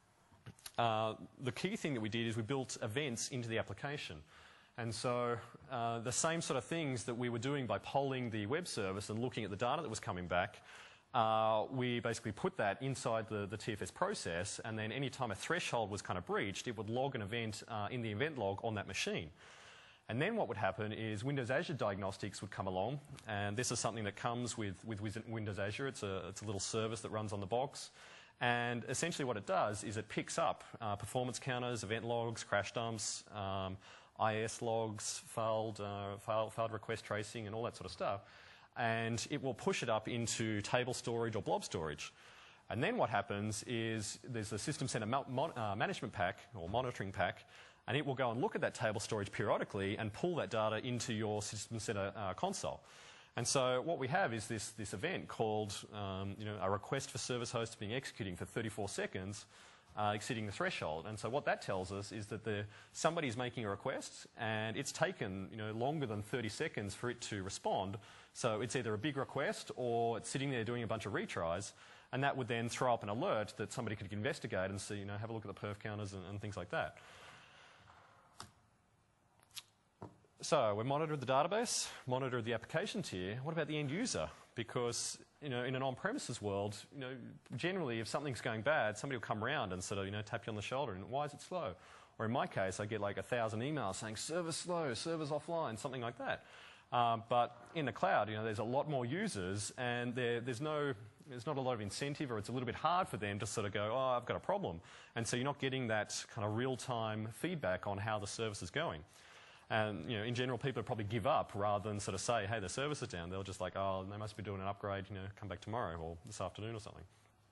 Uh, the key thing that we did is we built events into the application. And so uh, the same sort of things that we were doing by polling the web service and looking at the data that was coming back, uh, we basically put that inside the, the T F S process, and then any time a threshold was kind of breached, it would log an event uh, in the event log on that machine. And then what would happen is Windows Azure Diagnostics would come along, and this is something that comes with, with Windows Azure. It's a, it's a little service that runs on the box. And essentially what it does is it picks up uh, performance counters, event logs, crash dumps, um, I S logs, failed, uh, failed, failed request tracing, and all that sort of stuff. And it will push it up into table storage or blob storage. And then what happens is there's a System Center mon uh, management pack or monitoring pack, and it will go and look at that table storage periodically and pull that data into your System Center uh, console. And so what we have is this, this event called um, you know, a request for service host being executing for thirty-four seconds, uh, exceeding the threshold. And so what that tells us is that the, somebody's making a request, and it's taken you know, longer than thirty seconds for it to respond. So it's either a big request or it's sitting there doing a bunch of retries, and that would then throw up an alert that somebody could investigate and see, you know, have a look at the perf counters and, and things like that. So we monitored the database, monitored the application tier. What about the end user? Because you know, in an on-premises world, you know, generally if something's going bad, somebody will come around and sort of you know, tap you on the shoulder and why is it slow? Or in my case, I get like a thousand emails saying server's slow, server's offline, something like that. Um, but in the cloud, you know, there's a lot more users, and there, there's no, there's not a lot of incentive, or it's a little bit hard for them to sort of go, oh, I've got a problem. And so you're not getting that kind of real-time feedback on how the service is going. And you know, in general, people probably give up rather than sort of say, hey, the service is down. They'll just like, oh, they must be doing an upgrade, you know, come back tomorrow or this afternoon or something.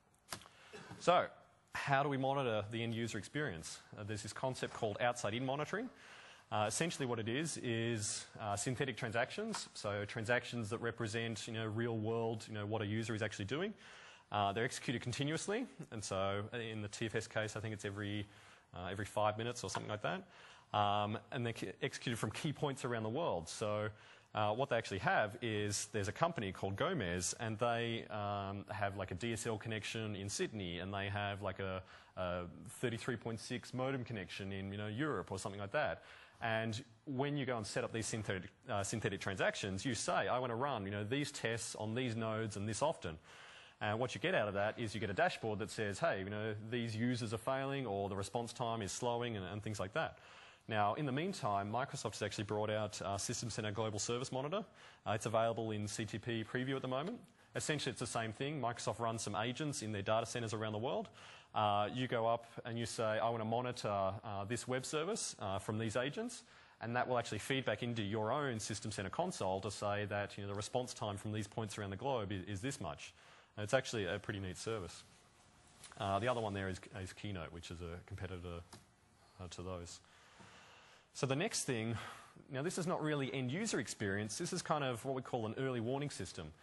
So how do we monitor the end user experience? Uh, there's this concept called outside-in monitoring. Uh, essentially what it is is uh, synthetic transactions, so transactions that represent you know, real world, you know, what a user is actually doing. Uh, they're executed continuously, and so in the T F S case, I think it's every, uh, every five minutes or something like that. Um, and they're executed from key points around the world. So uh, what they actually have is there's a company called Gomez, and they um, have like a D S L connection in Sydney, and they have like a, a thirty-three point six modem connection in you know, Europe or something like that. And when you go and set up these synthetic, uh, synthetic transactions, you say, I want to run you know, these tests on these nodes and this often. And what you get out of that is you get a dashboard that says, hey, you know, these users are failing, or the response time is slowing, and, and things like that. Now, in the meantime, Microsoft has actually brought out uh, System Center Global Service Monitor. Uh, it's available in C T P preview at the moment. Essentially, it's the same thing. Microsoft runs some agents in their data centers around the world. Uh, you go up and you say, I want to monitor uh, this web service uh, from these agents, and that will actually feed back into your own System Center console to say that you know, the response time from these points around the globe is, is this much. And it's actually a pretty neat service. Uh, the other one there is, is Keynote, which is a competitor uh, to those. So the next thing, now this is not really end user experience, this is kind of what we call an early warning system.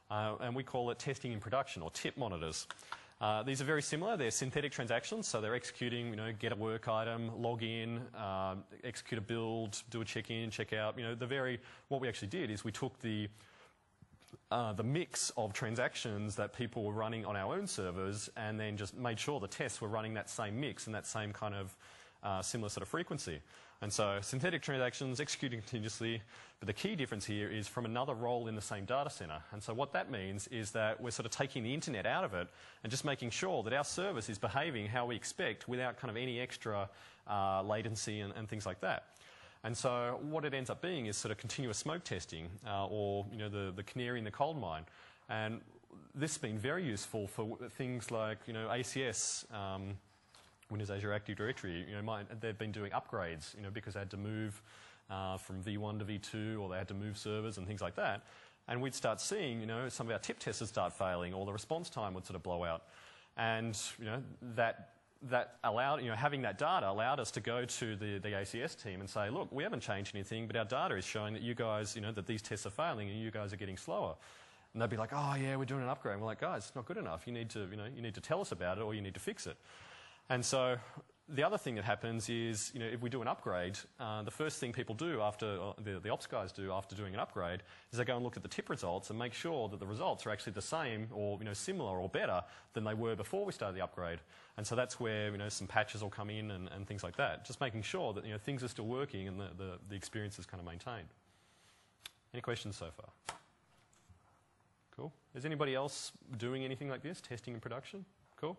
uh, and we call it testing in production, or tip monitors. Uh, these are very similar. They're synthetic transactions, so they're executing, you know, get a work item, log in, um, execute a build, do a check-in, check-out. You know, the very what we actually did is we took the uh, the mix of transactions that people were running on our own servers, and then just made sure the tests were running that same mix and that same kind of uh, similar sort of frequency. And so synthetic transactions executing continuously, but the key difference here is from another role in the same data center. And so what that means is that we're sort of taking the internet out of it and just making sure that our service is behaving how we expect without kind of any extra uh, latency and, and things like that. And so what it ends up being is sort of continuous smoke testing, uh, or you know the, the canary in the coal mine. And this has been very useful for things like you know A C S, um, Windows Azure Active Directory. You know, might, they've been doing upgrades, you know, because they had to move uh, from V one to V two, or they had to move servers and things like that. And we'd start seeing, you know, some of our tip testers start failing, or the response time would sort of blow out. And you know that that allowed, you know, having that data allowed us to go to the the A C S team and say, look, we haven't changed anything, but our data is showing that you guys, you know, that these tests are failing and you guys are getting slower. And they'd be like, oh yeah, we're doing an upgrade. And we're like, guys, it's not good enough. You need to, you know, you need to tell us about it, or you need to fix it. And so the other thing that happens is, you know, if we do an upgrade, uh, the first thing people do after, uh, the, the ops guys do after doing an upgrade, is they go and look at the tip results and make sure that the results are actually the same, or, you know, similar or better than they were before we started the upgrade. And so that's where, you know, some patches will come in and, and things like that. Just making sure that, you know, things are still working and the, the, the experience is kind of maintained. Any questions so far? Cool. Is anybody else doing anything like this, testing in production? Cool.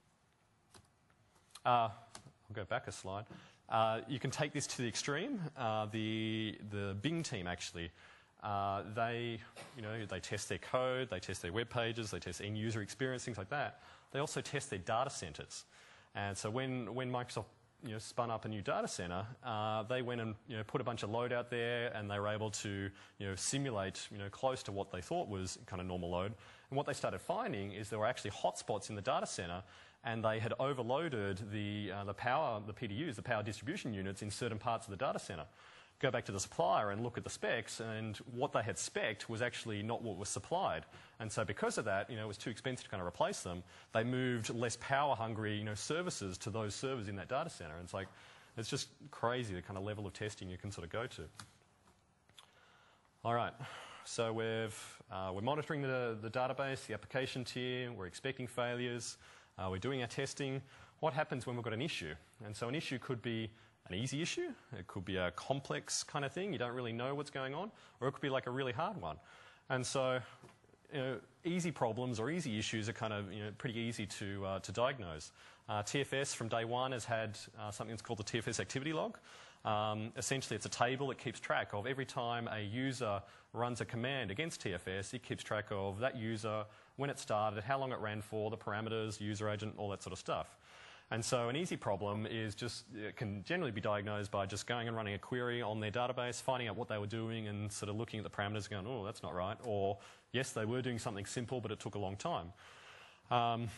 Uh, I'll go back a slide. Uh, you can take this to the extreme. Uh, the the Bing team actually, uh, they you know they test their code, they test their web pages, they test end user experience, things like that. They also test their data centers. And so when when Microsoft you know spun up a new data center, uh, they went and you know put a bunch of load out there, and they were able to you know simulate you know close to what they thought was kind of normal load. And what they started finding is there were actually hotspots in the data center, and they had overloaded the, uh, the power, the P D Us, the power distribution units in certain parts of the data center. Go back to the supplier and look at the specs, and what they had spec'd was actually not what was supplied. And so because of that, you know, it was too expensive to kind of replace them. They moved less power-hungry, you know, services to those servers in that data center. And it's like, it's just crazy the kind of level of testing you can sort of go to. All right. So we've, uh, we're monitoring the, the database, the application tier, we're expecting failures, uh, we're doing our testing. What happens when we've got an issue? And so an issue could be an easy issue, it could be a complex kind of thing, you don't really know what's going on, or it could be like a really hard one. And so you know, easy problems or easy issues are kind of you know, pretty easy to, uh, to diagnose. Uh, T F S from day one has had uh, something that's called the T F S activity log. Um, essentially, it's a table that keeps track of every time a user runs a command against T F S, it keeps track of that user, when it started, how long it ran for, the parameters, user agent, all that sort of stuff. And so an easy problem is just, it can generally be diagnosed by just going and running a query on their database, finding out what they were doing and sort of looking at the parameters and going, oh, that's not right. Or, yes, they were doing something simple, but it took a long time. Um,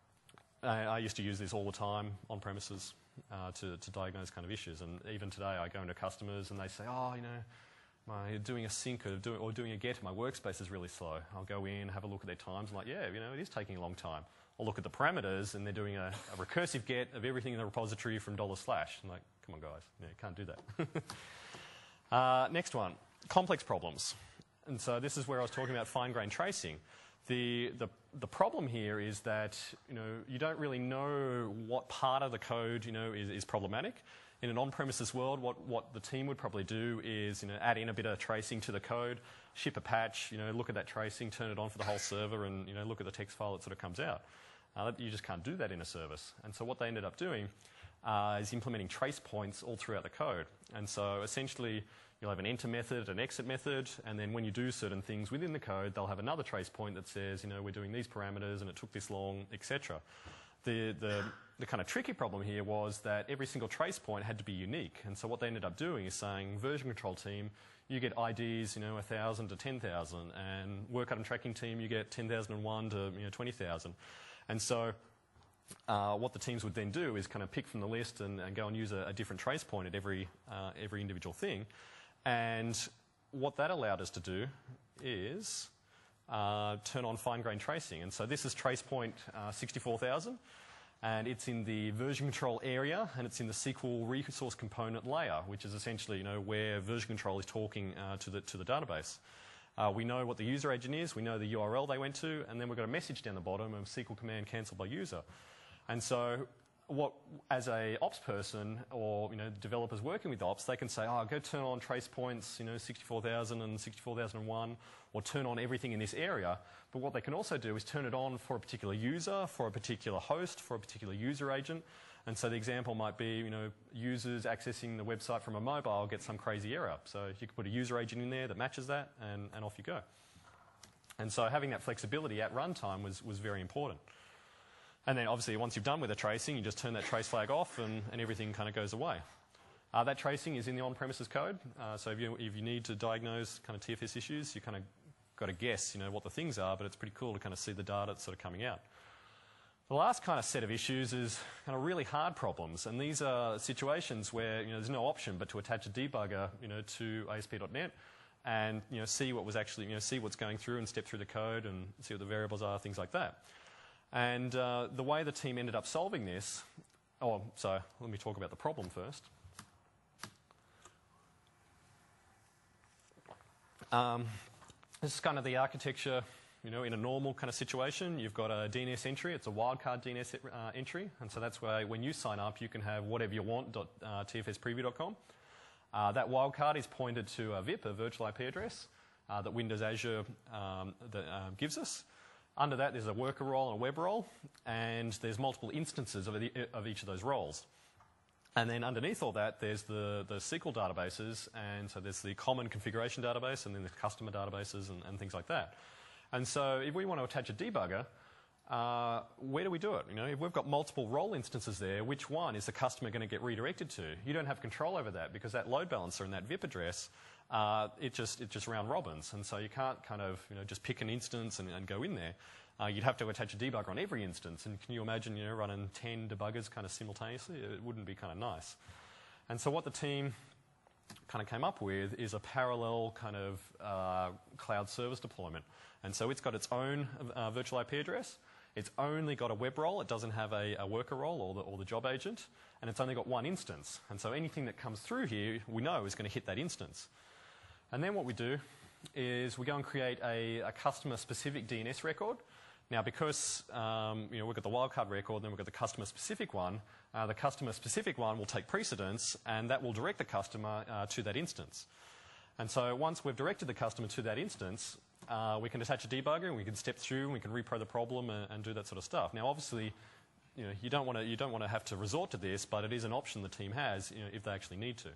I, I used to use this all the time on premises. Uh, to, to diagnose kind of issues, and even today I go into customers and they say, oh, you know, my, doing a sync or doing, or doing a get, my workspace is really slow. I'll go in, have a look at their times, and like, yeah, you know, it is taking a long time. I'll look at the parameters and they're doing a, a recursive get of everything in the repository from dollar slash. I'm like, come on guys, you know, can't do that. uh, next one, complex problems. And so this is where I was talking about fine-grained tracing. The, the, the problem here is that you, know, you don't really know what part of the code you know, is, is problematic. In an on-premises world, what, what the team would probably do is you know, add in a bit of tracing to the code, ship a patch, you know, look at that tracing, turn it on for the whole server, and you know, look at the text file that sort of comes out. Uh, you just can't do that in a service. And so what they ended up doing uh, is implementing trace points all throughout the code. And so essentially, you'll have an enter method, an exit method, and then when you do certain things within the code, they'll have another trace point that says, you know, we're doing these parameters and it took this long, et cetera. The, the, the kind of tricky problem here was that every single trace point had to be unique. And so what they ended up doing is saying, version control team, you get I Ds, you know, one thousand to ten thousand, and work item tracking team, you get ten thousand one to you know, twenty thousand. And so uh, what the teams would then do is kind of pick from the list and, and go and use a, a different trace point at every, uh, every individual thing. And what that allowed us to do is uh, turn on fine-grained tracing. And so this is Tracepoint uh, sixty-four thousand, and it's in the version control area, and it's in the S Q L resource component layer, which is essentially, you know, where version control is talking uh, to the to the database. Uh, we know what the user agent is, we know the U R L they went to, and then we've got a message down the bottom of S Q L command cancelled by user. And so what, as a ops person or, you know, developers working with ops, they can say, oh, go turn on trace points, you know, sixty-four thousand and sixty-four thousand one, or turn on everything in this area. But what they can also do is turn it on for a particular user, for a particular host, for a particular user agent. And so the example might be, you know, users accessing the website from a mobile get some crazy error. So you could put a user agent in there that matches that, and, and off you go. And so having that flexibility at runtime was, was very important. And then obviously once you've done with the tracing, you just turn that trace flag off and, and everything kind of goes away. Uh, that tracing is in the on-premises code. Uh, so if you, if you need to diagnose kind of T F S issues, you kind of got to guess, you know, what the things are, but it's pretty cool to kind of see the data that's sort of coming out. The last kind of set of issues is kind of really hard problems, and these are situations where, you know, there's no option but to attach a debugger, you know, to A S P dot net and, you know, see what was actually, you know, see what's going through and step through the code and see what the variables are, things like that. And uh, the way the team ended up solving this, oh, so let me talk about the problem first. Um, this is kind of the architecture, you know, in a normal kind of situation. You've got a D N S entry. It's a wildcard D N S uh, entry. And so that's where when you sign up, you can have whatever you want dot T F S preview dot com. Uh, that wildcard is pointed to a V I P, a virtual I P address, uh, that Windows Azure um, that, uh, gives us. Under that, there's a worker role and a web role, and there's multiple instances of, the, of each of those roles. And then underneath all that, there's the, the S Q L databases, and so there's the common configuration database, and then the customer databases and, and things like that. And so if we want to attach a debugger, uh, where do we do it? You know, if we've got multiple role instances there, which one is the customer going to get redirected to? You don't have control over that because that load balancer and that V I P address, uh, it just it just round robins, and so you can't kind of, you know, just pick an instance and, and go in there. Uh, you'd have to attach a debugger on every instance, and can you imagine, you know, running ten debuggers kind of simultaneously? It wouldn't be kind of nice. And so what the team kind of came up with is a parallel kind of uh, cloud service deployment. And so it's got its own uh, virtual I P address. It's only got a web role. It doesn't have a, a worker role or the, or the job agent. And it's only got one instance. And so anything that comes through here, we know is going to hit that instance. And then what we do is we go and create a, a customer-specific D N S record. Now, because um, you know, we've got the wildcard record, then we've got the customer-specific one, uh, the customer-specific one will take precedence, and that will direct the customer uh, to that instance. And so once we've directed the customer to that instance, uh, we can attach a debugger, and we can step through, and we can repro the problem and, and do that sort of stuff. Now, obviously, you know, you don't want to you don't want to have to resort to this, but it is an option the team has, you know, if they actually need to.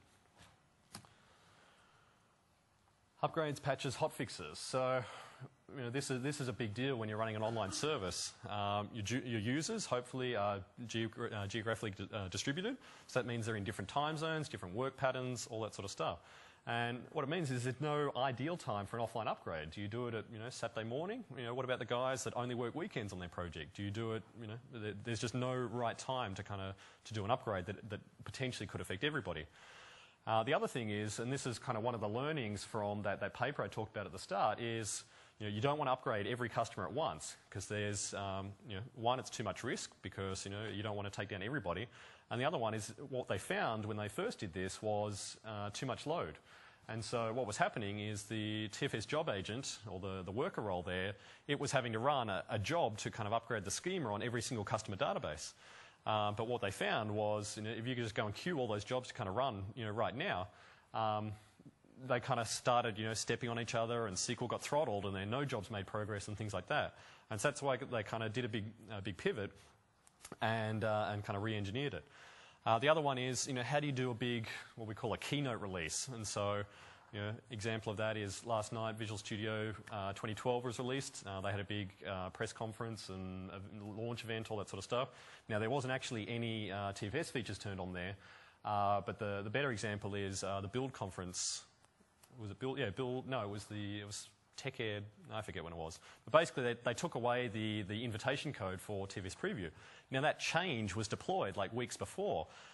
Upgrades, patches, hotfixes. So, you know, this is this is a big deal when you're running an online service. Um, your, your users hopefully are geogra uh, geographically di uh, distributed, so that means they're in different time zones, different work patterns, all that sort of stuff. And what it means is there's no ideal time for an offline upgrade. Do you do it at, you know, Saturday morning? You know, what about the guys that only work weekends on their project? Do you do it, you know, there's just no right time to kind of to do an upgrade that, that potentially could affect everybody. Uh, the other thing is, and this is kind of one of the learnings from that, that paper I talked about at the start, is, you know, you don't want to upgrade every customer at once because there's, um, you know, one, it's too much risk because, you know, you don't want to take down everybody. And the other one is what they found when they first did this was uh, too much load. And so what was happening is the T F S job agent, or the, the worker role there, it was having to run a, a job to kind of upgrade the schema on every single customer database. Uh, but what they found was, you know, if you could just go and queue all those jobs to kind of run, you know, right now, um, they kind of started, you know, stepping on each other, and S Q L got throttled, and then no jobs made progress and things like that. And so that's why they kind of did a big, uh, big pivot and uh, and kind of re-engineered it. Uh, the other one is, you know, how do you do a big, what we call a keynote release? And so, you know, example of that is last night Visual Studio uh, twenty twelve was released. Uh, they had a big uh, press conference and a launch event, all that sort of stuff. Now, there wasn't actually any uh, T F S features turned on there, uh, but the, the better example is uh, the Build conference. Was it Build? Yeah, Build. No, it was the it was TechEd. I forget when it was. But basically, they, they took away the the invitation code for T F S Preview. Now, that change was deployed like weeks before,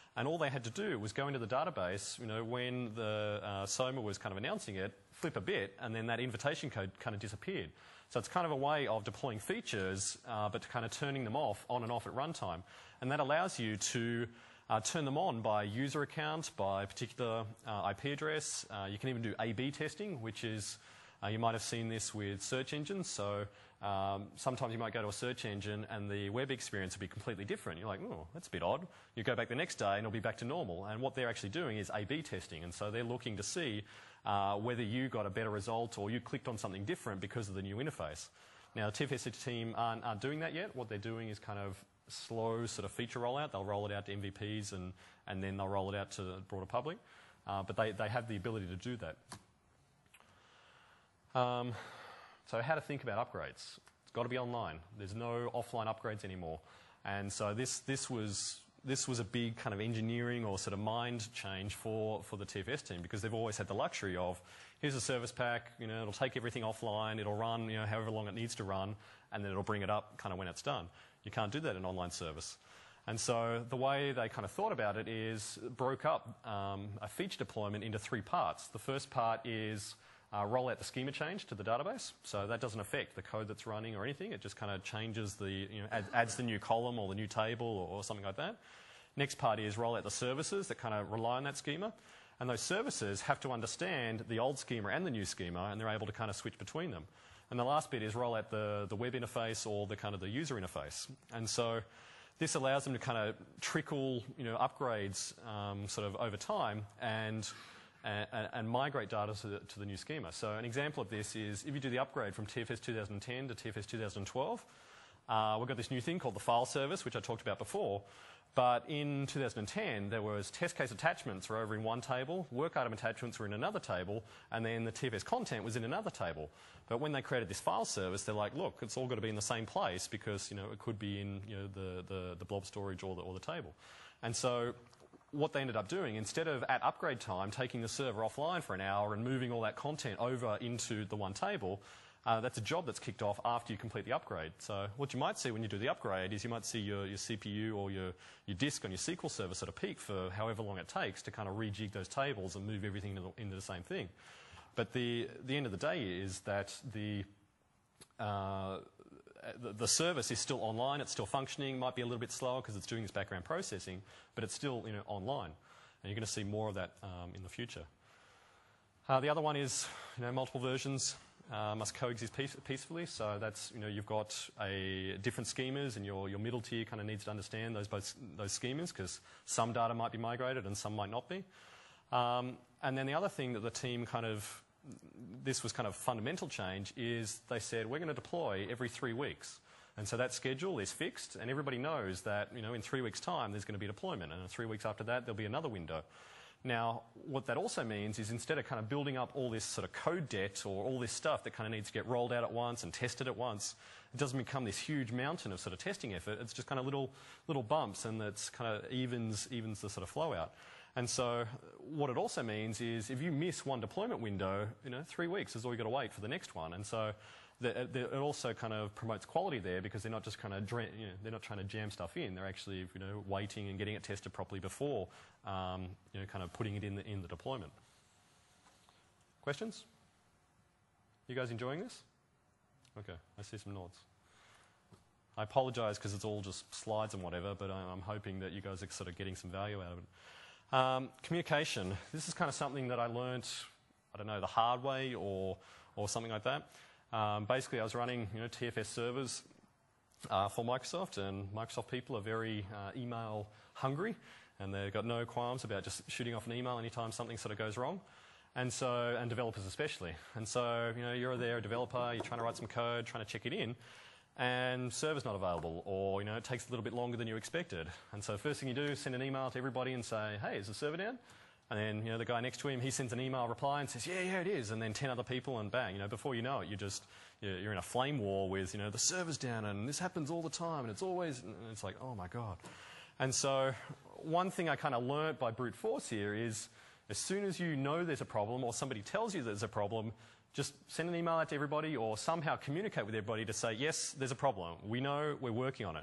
And all they had to do was go into the database, you know, when the uh, SOMA was kind of announcing it, flip a bit, and then that invitation code kind of disappeared. So it's kind of a way of deploying features, uh, but kind of turning them off, on and off at runtime. And that allows you to uh, turn them on by user account, by particular uh, I P address. Uh, you can even do A B testing, which is, uh, you might have seen this with search engines. So um, sometimes you might go to a search engine and the web experience will be completely different. You're like, oh, that's a bit odd. You go back the next day and it'll be back to normal. And what they're actually doing is A B testing. And so they're looking to see uh, whether you got a better result or you clicked on something different because of the new interface. Now, the T F S team aren't, aren't doing that yet. What they're doing is kind of slow sort of feature rollout. They'll roll it out to M V Ps and, and then they'll roll it out to the broader public. Uh, but they, they have the ability to do that. Um, so how to think about upgrades. It's got to be online. There's no offline upgrades anymore. And so this, this, was, this was a big kind of engineering or sort of mind change for, for the T F S team, because they've always had the luxury of, here's a service pack, you know, it'll take everything offline, it'll run, you know, however long it needs to run, and then it'll bring it up kind of when it's done. You can't do that in an online service. And so the way they kind of thought about it is broke up um, a feature deployment into three parts. The first part is uh, roll out the schema change to the database. So that doesn't affect the code that's running or anything. It just kind of changes the, you know, add, adds the new column or the new table or, or something like that. Next part is roll out the services that kind of rely on that schema. And those services have to understand the old schema and the new schema, and they're able to kind of switch between them. And the last bit is roll out the, the web interface or the kind of the user interface. And so this allows them to kind of trickle, you know, upgrades um, sort of over time and, and, and migrate data to the, to the new schema. So an example of this is if you do the upgrade from T F S two thousand ten to T F S two thousand twelve, uh, we've got this new thing called the file service, which I talked about before. But in two thousand ten, there was test case attachments were over in one table, work item attachments were in another table, and then the T F S content was in another table. But when they created this file service, they're like, look, it's all got to be in the same place because, you know, it could be in, you know, the, the, the blob storage or the, or the table. And so what they ended up doing, instead of at upgrade time taking the server offline for an hour and moving all that content over into the one table, Uh, that's a job that's kicked off after you complete the upgrade. So what you might see when you do the upgrade is you might see your, your C P U or your, your disk on your S Q L server sort of peak for however long it takes to kind of rejig those tables and move everything into the, into the same thing. But the, the end of the day is that the, uh, the, the service is still online, it's still functioning, might be a little bit slower because it's doing this background processing, but it's still, you know, online. And you're going to see more of that um, in the future. Uh, the other one is, you know, multiple versions. Uh, must coexist peace peacefully. So that's, you know, you've got a different schemas, and your, your middle tier kind of needs to understand those both those schemas, because some data might be migrated and some might not be. Um, and then the other thing that the team kind of, this was kind of fundamental change, is they said we're going to deploy every three weeks. And so that schedule is fixed, and everybody knows that, you know, in three weeks' time there's going to be deployment, and in three weeks after that there'll be another window. Now, what that also means is instead of kind of building up all this sort of code debt or all this stuff that kind of needs to get rolled out at once and tested at once, it doesn't become this huge mountain of sort of testing effort. It's just kind of little little bumps, and that's kind of evens evens the sort of flow out. And so what it also means is if you miss one deployment window, you know, three weeks is all you've got to wait for the next one. And so the, the, it also kind of promotes quality there, because they're not just kind of, you know, they're not trying to jam stuff in. They're actually, you know, waiting and getting it tested properly before, um, you know, kind of putting it in the, in the deployment. Questions? You guys enjoying this? Okay, I see some nods. I apologise because it's all just slides and whatever, but I'm hoping that you guys are sort of getting some value out of it. Um, communication. This is kind of something that I learnt, I don't know, the hard way or, or something like that. Um, basically, I was running, you know, T F S servers uh, for Microsoft, and Microsoft people are very uh, email hungry, and they've got no qualms about just shooting off an email anytime something sort of goes wrong. And so, and developers especially. And so, you know, you're there, a developer, you're trying to write some code, trying to check it in, and server's not available, or, you know, it takes a little bit longer than you expected. And so first thing you do is send an email to everybody and say, hey, is the server down? And then, you know, the guy next to him, he sends an email reply and says, yeah, yeah, it is. And then ten other people, and bang, you know, before you know it, you're just, you're in a flame war with, you know, the server's down and this happens all the time and it's always, and it's like, oh my God. And so one thing I kind of learnt by brute force here is as soon as you know there's a problem or somebody tells you there's a problem, just send an email out to everybody or somehow communicate with everybody to say, yes, there's a problem. We know, we're working on it.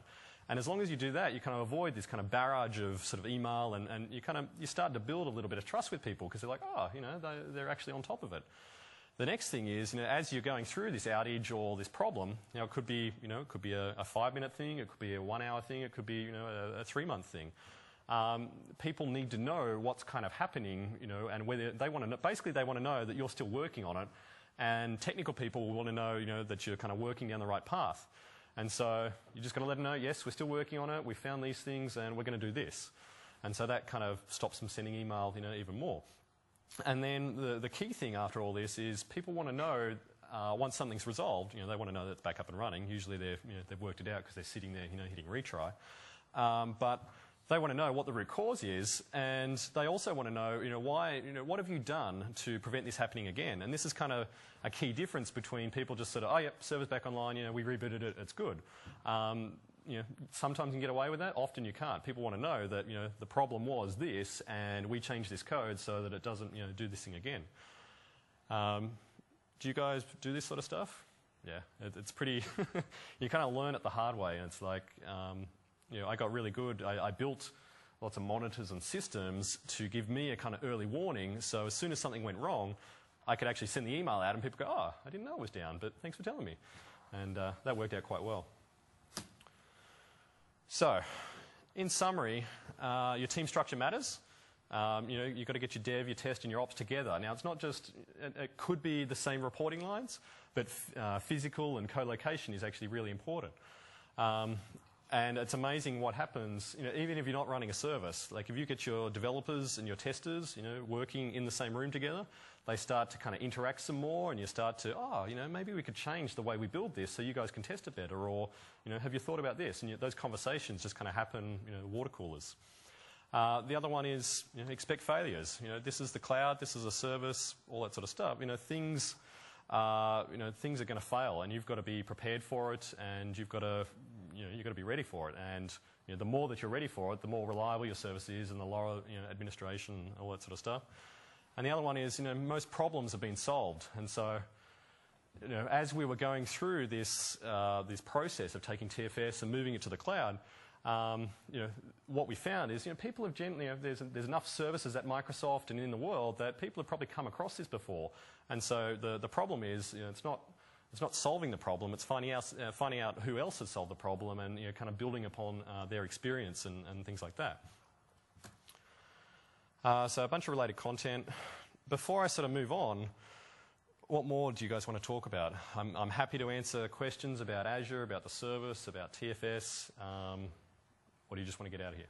And as long as you do that, you kind of avoid this kind of barrage of sort of email, and, and you kind of you start to build a little bit of trust with people because they're like, oh, you know, they, they're actually on top of it. The next thing is, you know, as you're going through this outage or this problem, you know, it could be, you know, it could be a, a five-minute thing, it could be a one-hour thing, it could be, you know, a, a three-month thing. Um, people need to know what's kind of happening, you know, and whether they want to know, basically they want to know that you're still working on it, and technical people will want to know, you know, that you're kind of working down the right path. And so you're just going to let them know, yes, we're still working on it, we found these things, and we're going to do this. And so that kind of stops them sending email, you know, even more. And then the, the key thing after all this is people want to know, uh, once something's resolved, you know, they want to know that it's back up and running. Usually they've, you know, they've worked it out because they're sitting there, you know, hitting retry. Um, but they want to know what the root cause is, and they also want to know, you know, why, you know, what have you done to prevent this happening again? And this is kind of a key difference between people just sort of, oh, yep, server's back online, you know, we rebooted it, it's good. Um, You know, sometimes you can get away with that, often you can't. People want to know that, you know, the problem was this, and we changed this code so that it doesn't, you know, do this thing again. Um, do you guys do this sort of stuff? Yeah, it, it's pretty, you kind of learn it the hard way, and it's like, um, you know, I got really good, I, I built lots of monitors and systems to give me a kind of early warning, so as soon as something went wrong, I could actually send the email out and people go, oh, I didn't know it was down, but thanks for telling me. And uh, that worked out quite well. So, in summary, uh, your team structure matters. Um, you know, you've got to get your dev, your test, and your ops together. Now, it's not just, it, it could be the same reporting lines, but uh, physical and co-location is actually really important. Um, and it's amazing what happens, you know, even if you're not running a service. Like, if you get your developers and your testers, you know, working in the same room together, they start to kind of interact some more, and you start to, oh, you know, maybe we could change the way we build this so you guys can test it better, or, you know, have you thought about this? And you, those conversations just kind of happen, you know, water coolers. Uh, the other one is, you know, expect failures. You know, this is the cloud, this is a service, all that sort of stuff. You know, things, uh, you know, things are going to fail, and you've got to be prepared for it, and you've got to, you know, you've got to be ready for it. And you know, the more that you're ready for it, the more reliable your service is, and the lower, you know, administration, all that sort of stuff. And the other one is, you know, most problems have been solved. And so, you know, as we were going through this, uh, this process of taking T F S and moving it to the cloud, um, you know, what we found is, you know, people have generally, you know, there's, there's enough services at Microsoft and in the world that people have probably come across this before. And so the, the problem is, you know, it's not, it's not solving the problem, it's finding out, uh, finding out who else has solved the problem, and, you know, kind of building upon uh, their experience and, and things like that. Uh, so a bunch of related content. Before I sort of move on, what more do you guys want to talk about? I'm, I'm happy to answer questions about Azure, about the service, about T F S. Um, what do you just want to get out of here?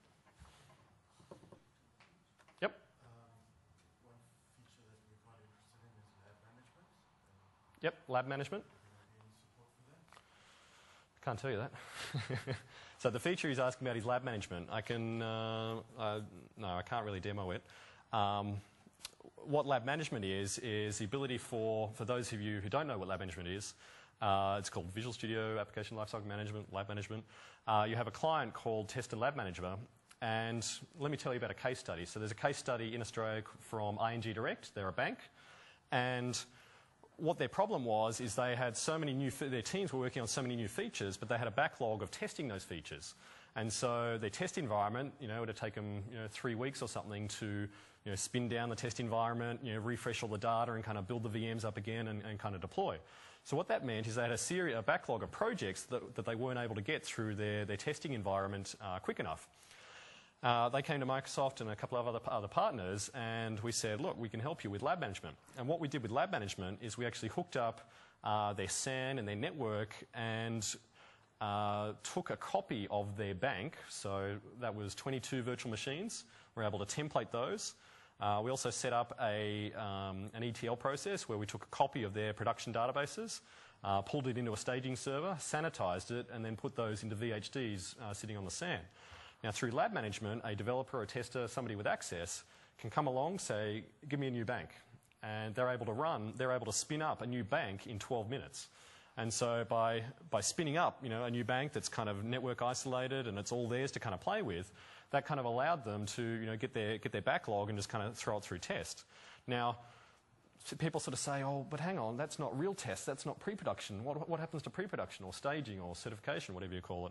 Yep. Um, one feature that we're quite interested in is lab management. Um, Yep, lab management. any support for that? Can't tell you that. So the feature he's asking about is lab management. I can, uh, uh, no, I can't really demo it. Um, what lab management is, is the ability for, for those of you who don't know what lab management is, uh, it's called Visual Studio Application Lifecycle Management, lab management. Uh, you have a client called Test and Lab Manager, and let me tell you about a case study. So there's a case study in Australia from I N G Direct. They're a bank, and what their problem was is they had so many new, their teams were working on so many new features, but they had a backlog of testing those features. And so their test environment, you know, it would have taken, you know, three weeks or something to, you know, spin down the test environment, you know, refresh all the data and kind of build the V Ms up again and, and kind of deploy. So what that meant is they had a, series, a backlog of projects that, that they weren't able to get through their, their testing environment uh, quick enough. Uh, they came to Microsoft and a couple of other, other partners, and we said, look, we can help you with lab management. And what we did with lab management is we actually hooked up uh, their S A N and their network and uh, took a copy of their bank. So that was twenty-two virtual machines. We were able to template those. Uh, we also set up a, um, an E T L process where we took a copy of their production databases, uh, pulled it into a staging server, sanitized it, and then put those into V H Ds uh, sitting on the S A N. Now, through lab management, a developer, a tester, somebody with access can come along, say, give me a new bank. And they're able to run, they're able to spin up a new bank in twelve minutes. And so by, by spinning up, you know, a new bank that's kind of network isolated and it's all theirs to kind of play with, that kind of allowed them to, you know, get their, get their backlog and just kind of throw it through test. Now, people sort of say, oh, but hang on, that's not real test, that's not pre-production. What, what happens to pre-production or staging or certification, whatever you call it?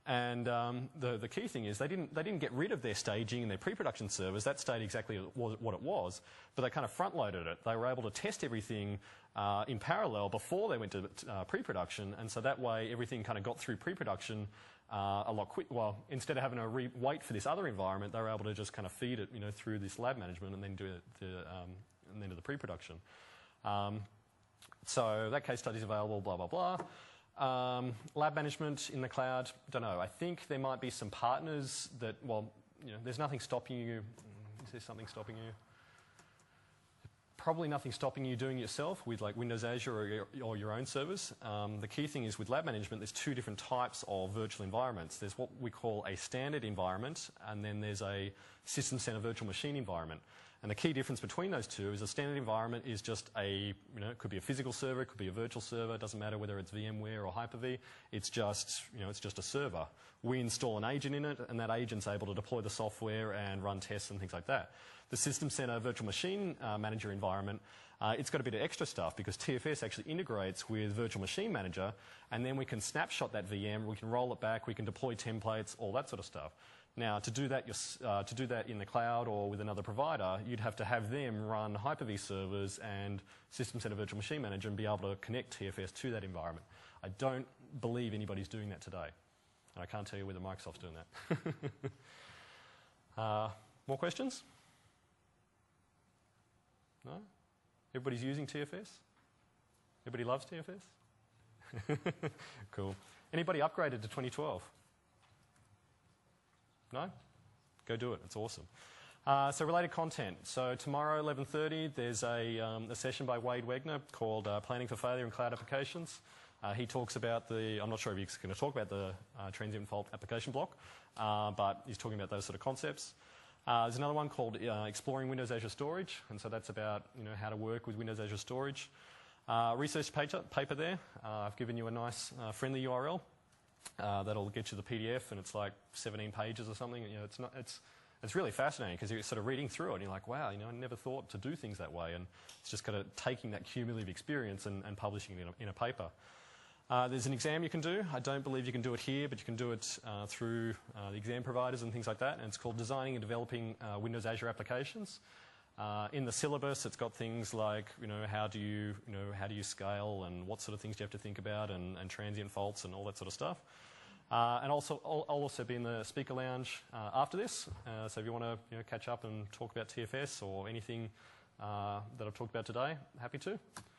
And um, the, the key thing is they didn't, they didn't get rid of their staging and their pre-production servers. That stayed exactly what it was, but they kind of front-loaded it. They were able to test everything uh, in parallel before they went to uh, pre-production, and so that way everything kind of got through pre-production uh, a lot quick. Well, instead of having to re wait for this other environment, they were able to just kind of feed it, you know, through this lab management and then do it, the, um, and then do the pre-production. Um, so that case study is available, blah, blah, blah. Um, lab management in the cloud, don't know. I think there might be some partners that, well, you know, there's nothing stopping you. Is there something stopping you? Probably nothing stopping you doing it yourself with like Windows Azure or your, or your own servers. Um, the key thing is with lab management, there's two different types of virtual environments. There's what we call a standard environment, and then there's a System Center virtual machine environment. And the key difference between those two is a standard environment is just a, you know, it could be a physical server, it could be a virtual server, it doesn't matter whether it's VMware or Hyper-V, it's just, you know, it's just a server. We install an agent in it, and that agent's able to deploy the software and run tests and things like that. The System Center Virtual Machine uh, Manager environment, uh, it's got a bit of extra stuff because T F S actually integrates with Virtual Machine Manager, and then we can snapshot that V M, we can roll it back, we can deploy templates, all that sort of stuff. Now, to do that, uh, to do that in the cloud or with another provider, you'd have to have them run Hyper-V servers and System Center Virtual Machine Manager and be able to connect T F S to that environment. I don't believe anybody's doing that today. And I can't tell you whether Microsoft's doing that. uh, more questions? No? Everybody's using T F S? Everybody loves T F S? Cool. Anybody upgraded to twenty twelve? No? Go do it. It's awesome. Uh, so related content. So tomorrow, eleven thirty, there's a, um, a session by Wade Wegner called uh, Planning for Failure in Cloud Applications. Uh, he talks about the, I'm not sure if he's going to talk about the uh, transient fault application block, uh, but he's talking about those sort of concepts. Uh, there's another one called uh, Exploring Windows Azure Storage, and so that's about, you know, how to work with Windows Azure Storage. Uh, research paper, paper there. Uh, I've given you a nice uh, friendly U R L. Uh, that'll get you the P D F, and it's like seventeen pages or something. You know, it's not. It's it's really fascinating because you're sort of reading through it, and you're like, wow, you know, I never thought to do things that way. And it's just kind of taking that cumulative experience and, and publishing it in a, in a paper. Uh, there's an exam you can do. I don't believe you can do it here, but you can do it uh, through uh, the exam providers and things like that. And it's called Designing and Developing uh, Windows Azure Applications. Uh, in the syllabus, it's got things like, you know, how do you, you know, how do you scale and what sort of things do you have to think about, and, and transient faults and all that sort of stuff. Uh, and also, I'll, I'll also be in the speaker lounge uh, after this. Uh, so if you want to, you know, catch up and talk about T F S or anything uh, that I've talked about today, happy to.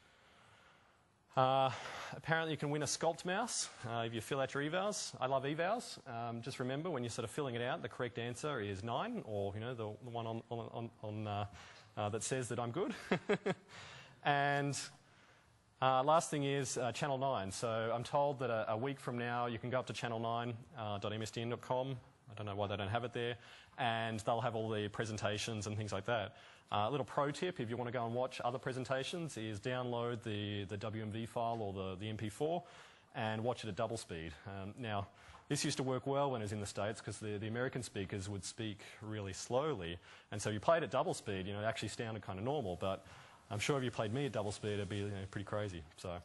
Uh, apparently, you can win a Sculpt mouse uh, if you fill out your evals. I love evals. Um, just remember, when you're sort of filling it out, the correct answer is nine, or you know, the, the one on, on, on uh, uh, that says that I'm good. And uh, last thing is uh, Channel nine. So I'm told that a, a week from now, you can go up to channel nine dot m s d n dot com. I don't know why they don't have it there, and they'll have all the presentations and things like that. A uh, little pro tip, if you want to go and watch other presentations, is download the, the W M V file or the, the M P four and watch it at double speed. Um, now, this used to work well when it was in the States because the, the American speakers would speak really slowly. And so you played at double speed, you know, it actually sounded kind of normal. But I'm sure if you played me at double speed, it'd be, you know, pretty crazy. So,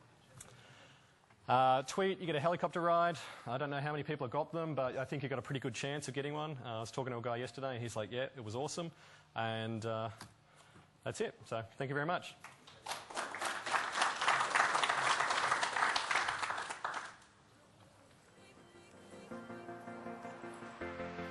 uh, tweet, you get a helicopter ride. I don't know how many people have got them, but I think you got a pretty good chance of getting one. Uh, I was talking to a guy yesterday, and he's like, yeah, it was awesome. And uh, that's it. So thank you very much.